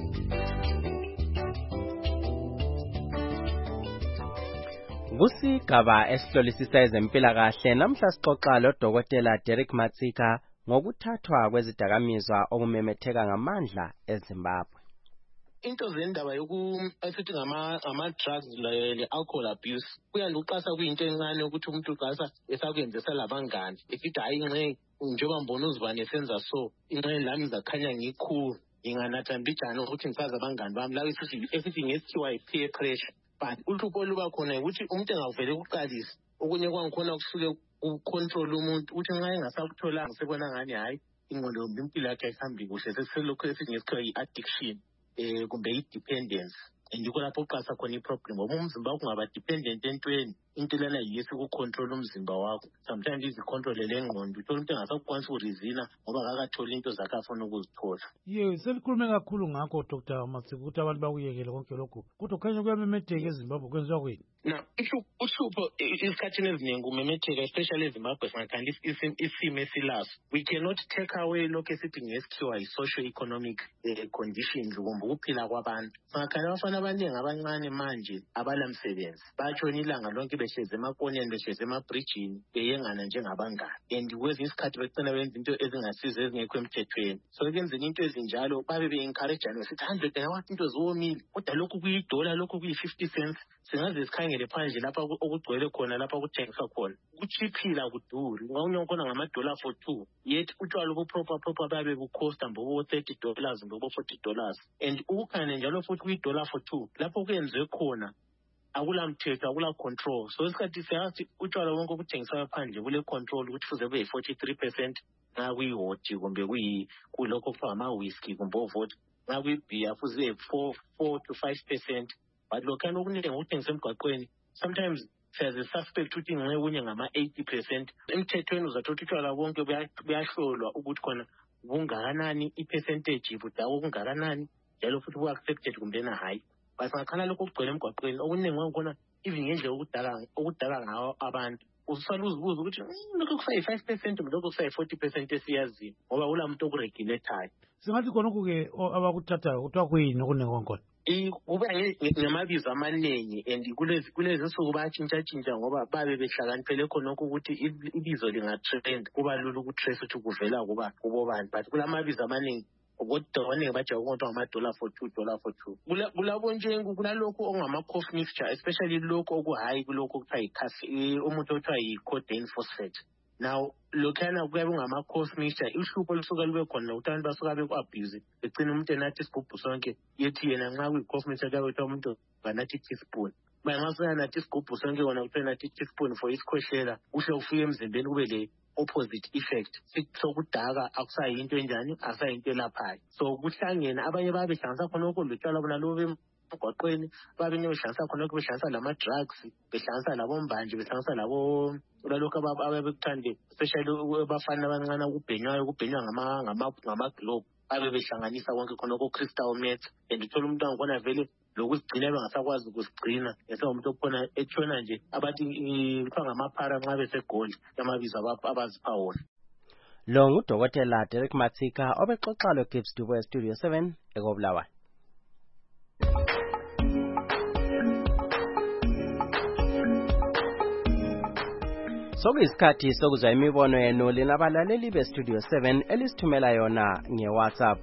Kusigaba esihlolisisa ezempilakahle namhla sixoxa loDokotela Derek Matsika ngokuthathwa kwezidakamizwa okumemetheka ngamandla eZimbabwe. Into zendaba yokuthi ama-drugs le-alcohol abuse kuyanduqasa kuyinto encane ukuthi umuntu uqasa esakuyenzisa labangani esithi hayi inxe njengoba mbona uzibane esenza so inxe lami zakhanya ngikhulu nginganatha mbijana ukuthi ngisazi abangani bami la esithi ngesikhiwa i-peer pressure but uhlupho oluba khona ukuthi umuntu engavele kuqalisa okunye kwangikhona kusuke kucontrol umuntu ukuthi nxa engasakutholanga sebona ngani hayi ingqondo yombi impilo yakhe ayihambi kuhle sesiselokhu esithi ngesikhiwa i-addiction kumbe i-dependence andikho lapho uqasa khona i-problem ngoba umzimba wakho ungaba dependent entweni into lana yisi ukucontrol umzimba wakho sometimes izicontrolele engqondo uthola umuntu engasakwanisi ukurizina ngoba akakatholi into zakhe afuna ukuzithola. Selikhulume kakhulu ngakho Dr. Matsika ukuthi abantu bakuyekele konke lokhu kodwa khanya kuyamemetheka eZimbabwe kwenziwa kwini? Uhlupho isikhathini eziningi kumemetheka especially eZimbabwe singakhanda isimo esilaso. We cannot take away lokho esithi ngesikhiwa i-social economic conditions kumbe ukuphila kwabantu. Singakhanda abafana abaningi abancane manje abalamsebenzi batshona ilanga lonke behlezi emakoneni behlezi emabridgini beyengana njengabangani and kwezinye isikhathi becina benza into ezingasizo ezingekho emthethweni so ekwenzeni into ezinjalo babe be-encouragane besithi 100 ngawathi into ziwomile kodwa lokhu kuyi-dollar lokhu kuyi-50 cents singaze sikhangele phandle lapha okugcwele khona lapha okuthengiswa khona kuchiphila kuduri ngokunye khona ngama-dollar for 2 yet utshwala obuproper babe bukhosta mbobo-$30 mbobo-$40 and ukukhangele njalo futhi kuyi-dollar for 2 lapho kuyenziwe khona akula mthetho akula control so isikhathi siyathi utshwala wonke obuthengiswa phandle kule control ukuthi fuze kube yi-43% nxa kuyi-hoti kumbe kulokho kuthiwa ama-whisky kumbe ovoti nxa kuyi-beer fuze 4 to 5%. But lokhana okuningi ukuthengisa emgwaqweni sometimes siyazi-suspect ukuthi nxe kunye ngama-80%. Emthethweni uzathola utshwala bonke buyahlolwa ukuthi khona bungakanani i-percentage budakwa kungakanani njalo futhi bu-accepted kumbena hayi. Basingakhala lokho okugcwele emgwaqweni okuningi kwakhona even ngendlela okudala ngawo abantu usala uzibuza ukuthi lokho kusayi-5% lokho kusayi-40% esiyaziyo ngoba kula muntu okuregulatayo. Singathi khonokho-ke abakuthathayo kuthiwa kuyini okuningi kwankhona? Kuba ngamabizo amaningi and kulezi nsuku bayatshintsha ngoba babe behlakaniphele khonokho ukuthi ibizo lingatrend kuba lula ukutrace ukuthi kuvela kubobani but kulamabizo amaningi kodwa abaningi bajabuka ukuthi ngama-$2 for 2 kulabo njengu kulalokhu okungama-cough mixture especially lokhu okuhayi kulokhu okuthiwa umuthi okuthiwa yi-codeine phosphate. Now lokhana kuyabe ungama-cough mixture uhlupho olusuka lube khona ukuthi abantu basuka beku-abuse begcina umuntu enathi isigubhu sonke yethi yena nxa kuyi-cough mixture kuyabe kuthiwa umuntu nganathi i-teaspoon Bayangasuya nathi isigubhu sonke wona kuthiwa nathi teaspoon for isikhwehlela kuhle ufike emzimbeni kube le opposite effect. Sokudaka akusayinto enjani, asayinto elaphayo. So kuhlangene abanye babehlanganisa khonokho lutshwala bona lobe emgwaqweni, babanye behlanganisa khonokho behlanganisa lama-drugs, behlanganisa labombanje, behlanganisa labo lalokhu ababekuthande, especially abafana abancane ukubhenywa ngama-globe, behlanganisa konke khonokho crystal meth, and uthola umuntu angibona vele lokuzigcina bengasakwazi ukusigcina umuntu okhona etshona nje abathi kuthiwa ngamaphara nxa besegoli amabizo abazipha wona. Lo ngudokotela Derek Matsika obexoxa loGibbs Dubo eStudio 7 eKobulawayo. Sokuyisikhathi sokuzwa imibono yenu linabalaleli beStudio 7 elisithumela yona ngeWhatsApp.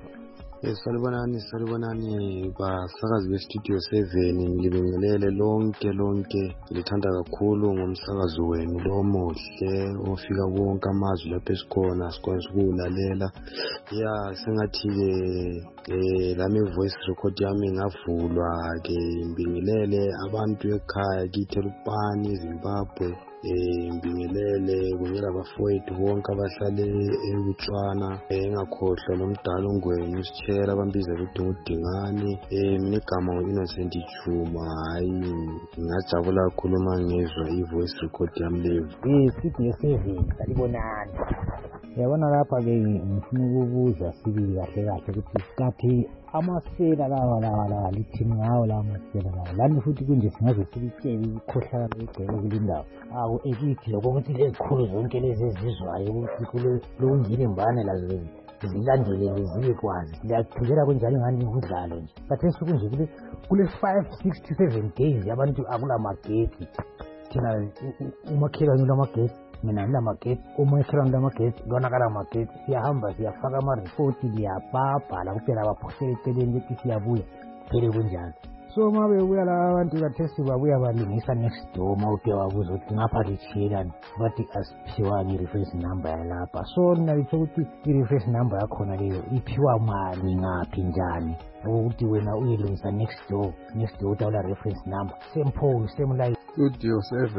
Salibonani basakazi beStudio 7, ngilibingelele lonke ngilithanda kakhulu ngomsakazo wenu lo muhle ofika wonke amazwi lapho esikhona sikwazi ukulalela. Sengathi lami voice record yami ngavulwa ke ngibingelele abantu ekhaya kiThelupani Zimbabwe. Ngibingelele kunyela bafowethu bonke abahlale eBotswana, engakhohlwa nomdala ongweni usitshela abambiza ukuthi uDingani. Mina igama ngu-Innocent Chuma. Hayi, ngingajabula kakhulu uma ngezwa i-voice record yami leyo. Studio 7 salibonani. Yabona lapha ke ngifuna ukubuza sibili kahle ukuthi kathi amasela lawa lithini ngawo la masela lawa lani futhi kunje singaze silitshele ukukhohlakala egcwele kulindawo ekithi lokho ukuthi lezikhulu zonke lezi ezizwayo ukuthi kule lokungile imbane lazo zilandelele zibe kwazi liyathukela kunjalo ngani umdlalo nje kathesi kunje kule 5 6 to 7 days abantu akulamageti thina umakhelwane lamageti mina ngilamageti umakhelwane lamageti lonakala amageti siyahamba siyafaka amaripoti liyabhabhala kuphela abaphosele eceleni bethi siyabuya phele kunjalo. So uma bebuya laba abantu kathesi babuya balungisa next door mawuke wabuza ukuthi ngapha lithiyelani bathi asiphiwanga i-reference number yalapha. So nalitsho ukuthi i-reference number yakhona leyo iphiwa mali ngaphi njani ukuthi wena uyilungisa next door utawula reference number same line. Studio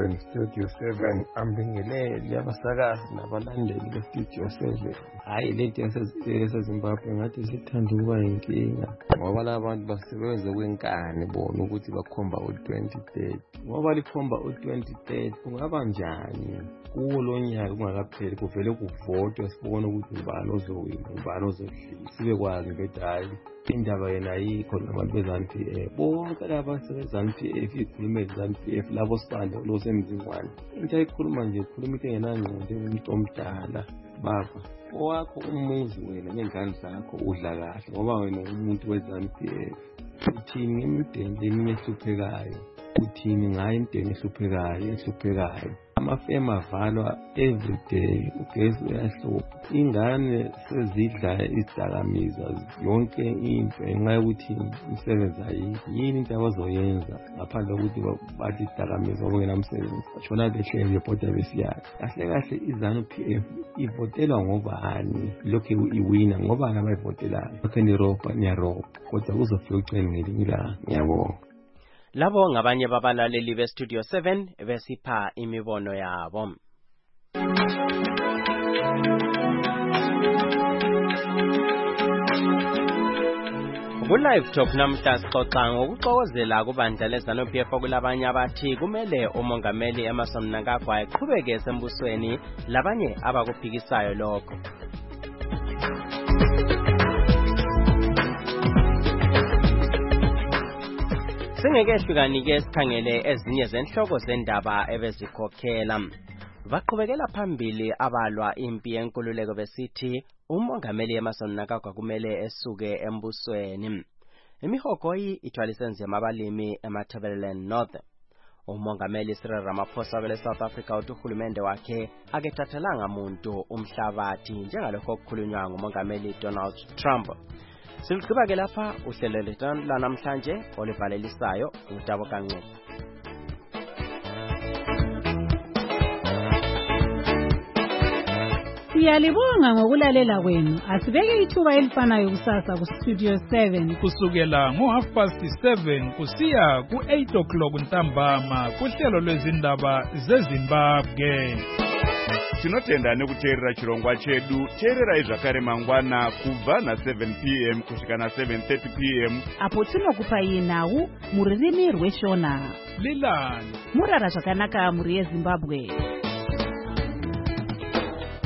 7 ambingelele abasakazi nabalandeli beStudio 7. Hayi lento yaseZimbabwe ngathi sithanda ukuba yinkinga ngoba labantu basebenza kwenkani bona ukuthi bakhomba u-2030. Ngoba likhomba u-2030 kungaba njani kuwo lo nyaka ungakapheli kuvele kuvotwe sibone ukuthi ubani ozowina ubani ozodlisa sibe kwazi ukuthi hayi indaba yena ayikho nabantu beZANU-PF bonke laba sebeZANU-PF ikhulume ZANU-PF labo sibande losemzingwane into ayikhuluma nje ikhuluma into engenangqondo umuntu omdala baba owakho umuzi wena nengane zakho udla kahle ngoba wena umuntu weZANU-PF. Uthini imideni eminye ehluphekayo, uthini ngayo imideni ehluphekayo. Amafema avalwa everyday, ugesi uyahlupha, ingane sezidla izidakamizwa yonke into ngenxa yokuthi umsebenzi ayikho. Yini into abazoyenza ngaphandle kokuthi bathi izidakamizwa okungena msebenzi batshona behleli bebhoda besiyaka? Kahle iZANU-PF ivotelwa ngobani? Lokhu iwina ngobani abayivotelayo? Lokhu niyarobha kodwa kuzofika uceni ngelinye ilanga. Ngiyabonga. Labo ngabanye babalaleli beStudio 7 besipha imibono yabo. Ku-Live Talk namhla sixoxa ngokuxokozela kubandla leZANU-PF okulabanye abathi kumele umongameli Emmerson Mnangagwa aqhubeke esembusweni labanye abakuphikisayo lokho. Singekehlukanike sikhangele ezinye zenhloko zendaba ebezikhokhela. Baqhubekela phambili abalwa impi yenkululeko besithi umongameli Emmerson Mnangagwa kumele esuke embusweni. Imihogoyi ithwalise nzima abalimi eMatabeleland North. Umongameli Cyril Ramaphosa wele South Africa uthi uhulumende wakhe akethathelanga muntu umhlabathi njengalokho okukhulunywa ngumongameli Donald Trump. Siligqiba ke lapha uhlelo lethu lanamhlanje olibhalelisayo uDabo Kancube. Siyalibonga ngokulalela kwenu. Asibeke ithuba elifanayo kusasa kuStudio 7 kusukela ngo7:30 kusiya ku8 ntambama kuhlelo lwezindaba zeZimbabwe. Tinotenda nekuteerera chirongwa chedu. Teererai zvakare mangwana kubva na7 p.m. kusvika na7:30 p.m. apo tinokupai nhau mururimi rweshona. Lilani murara zvakanaka muri yeZimbabwe.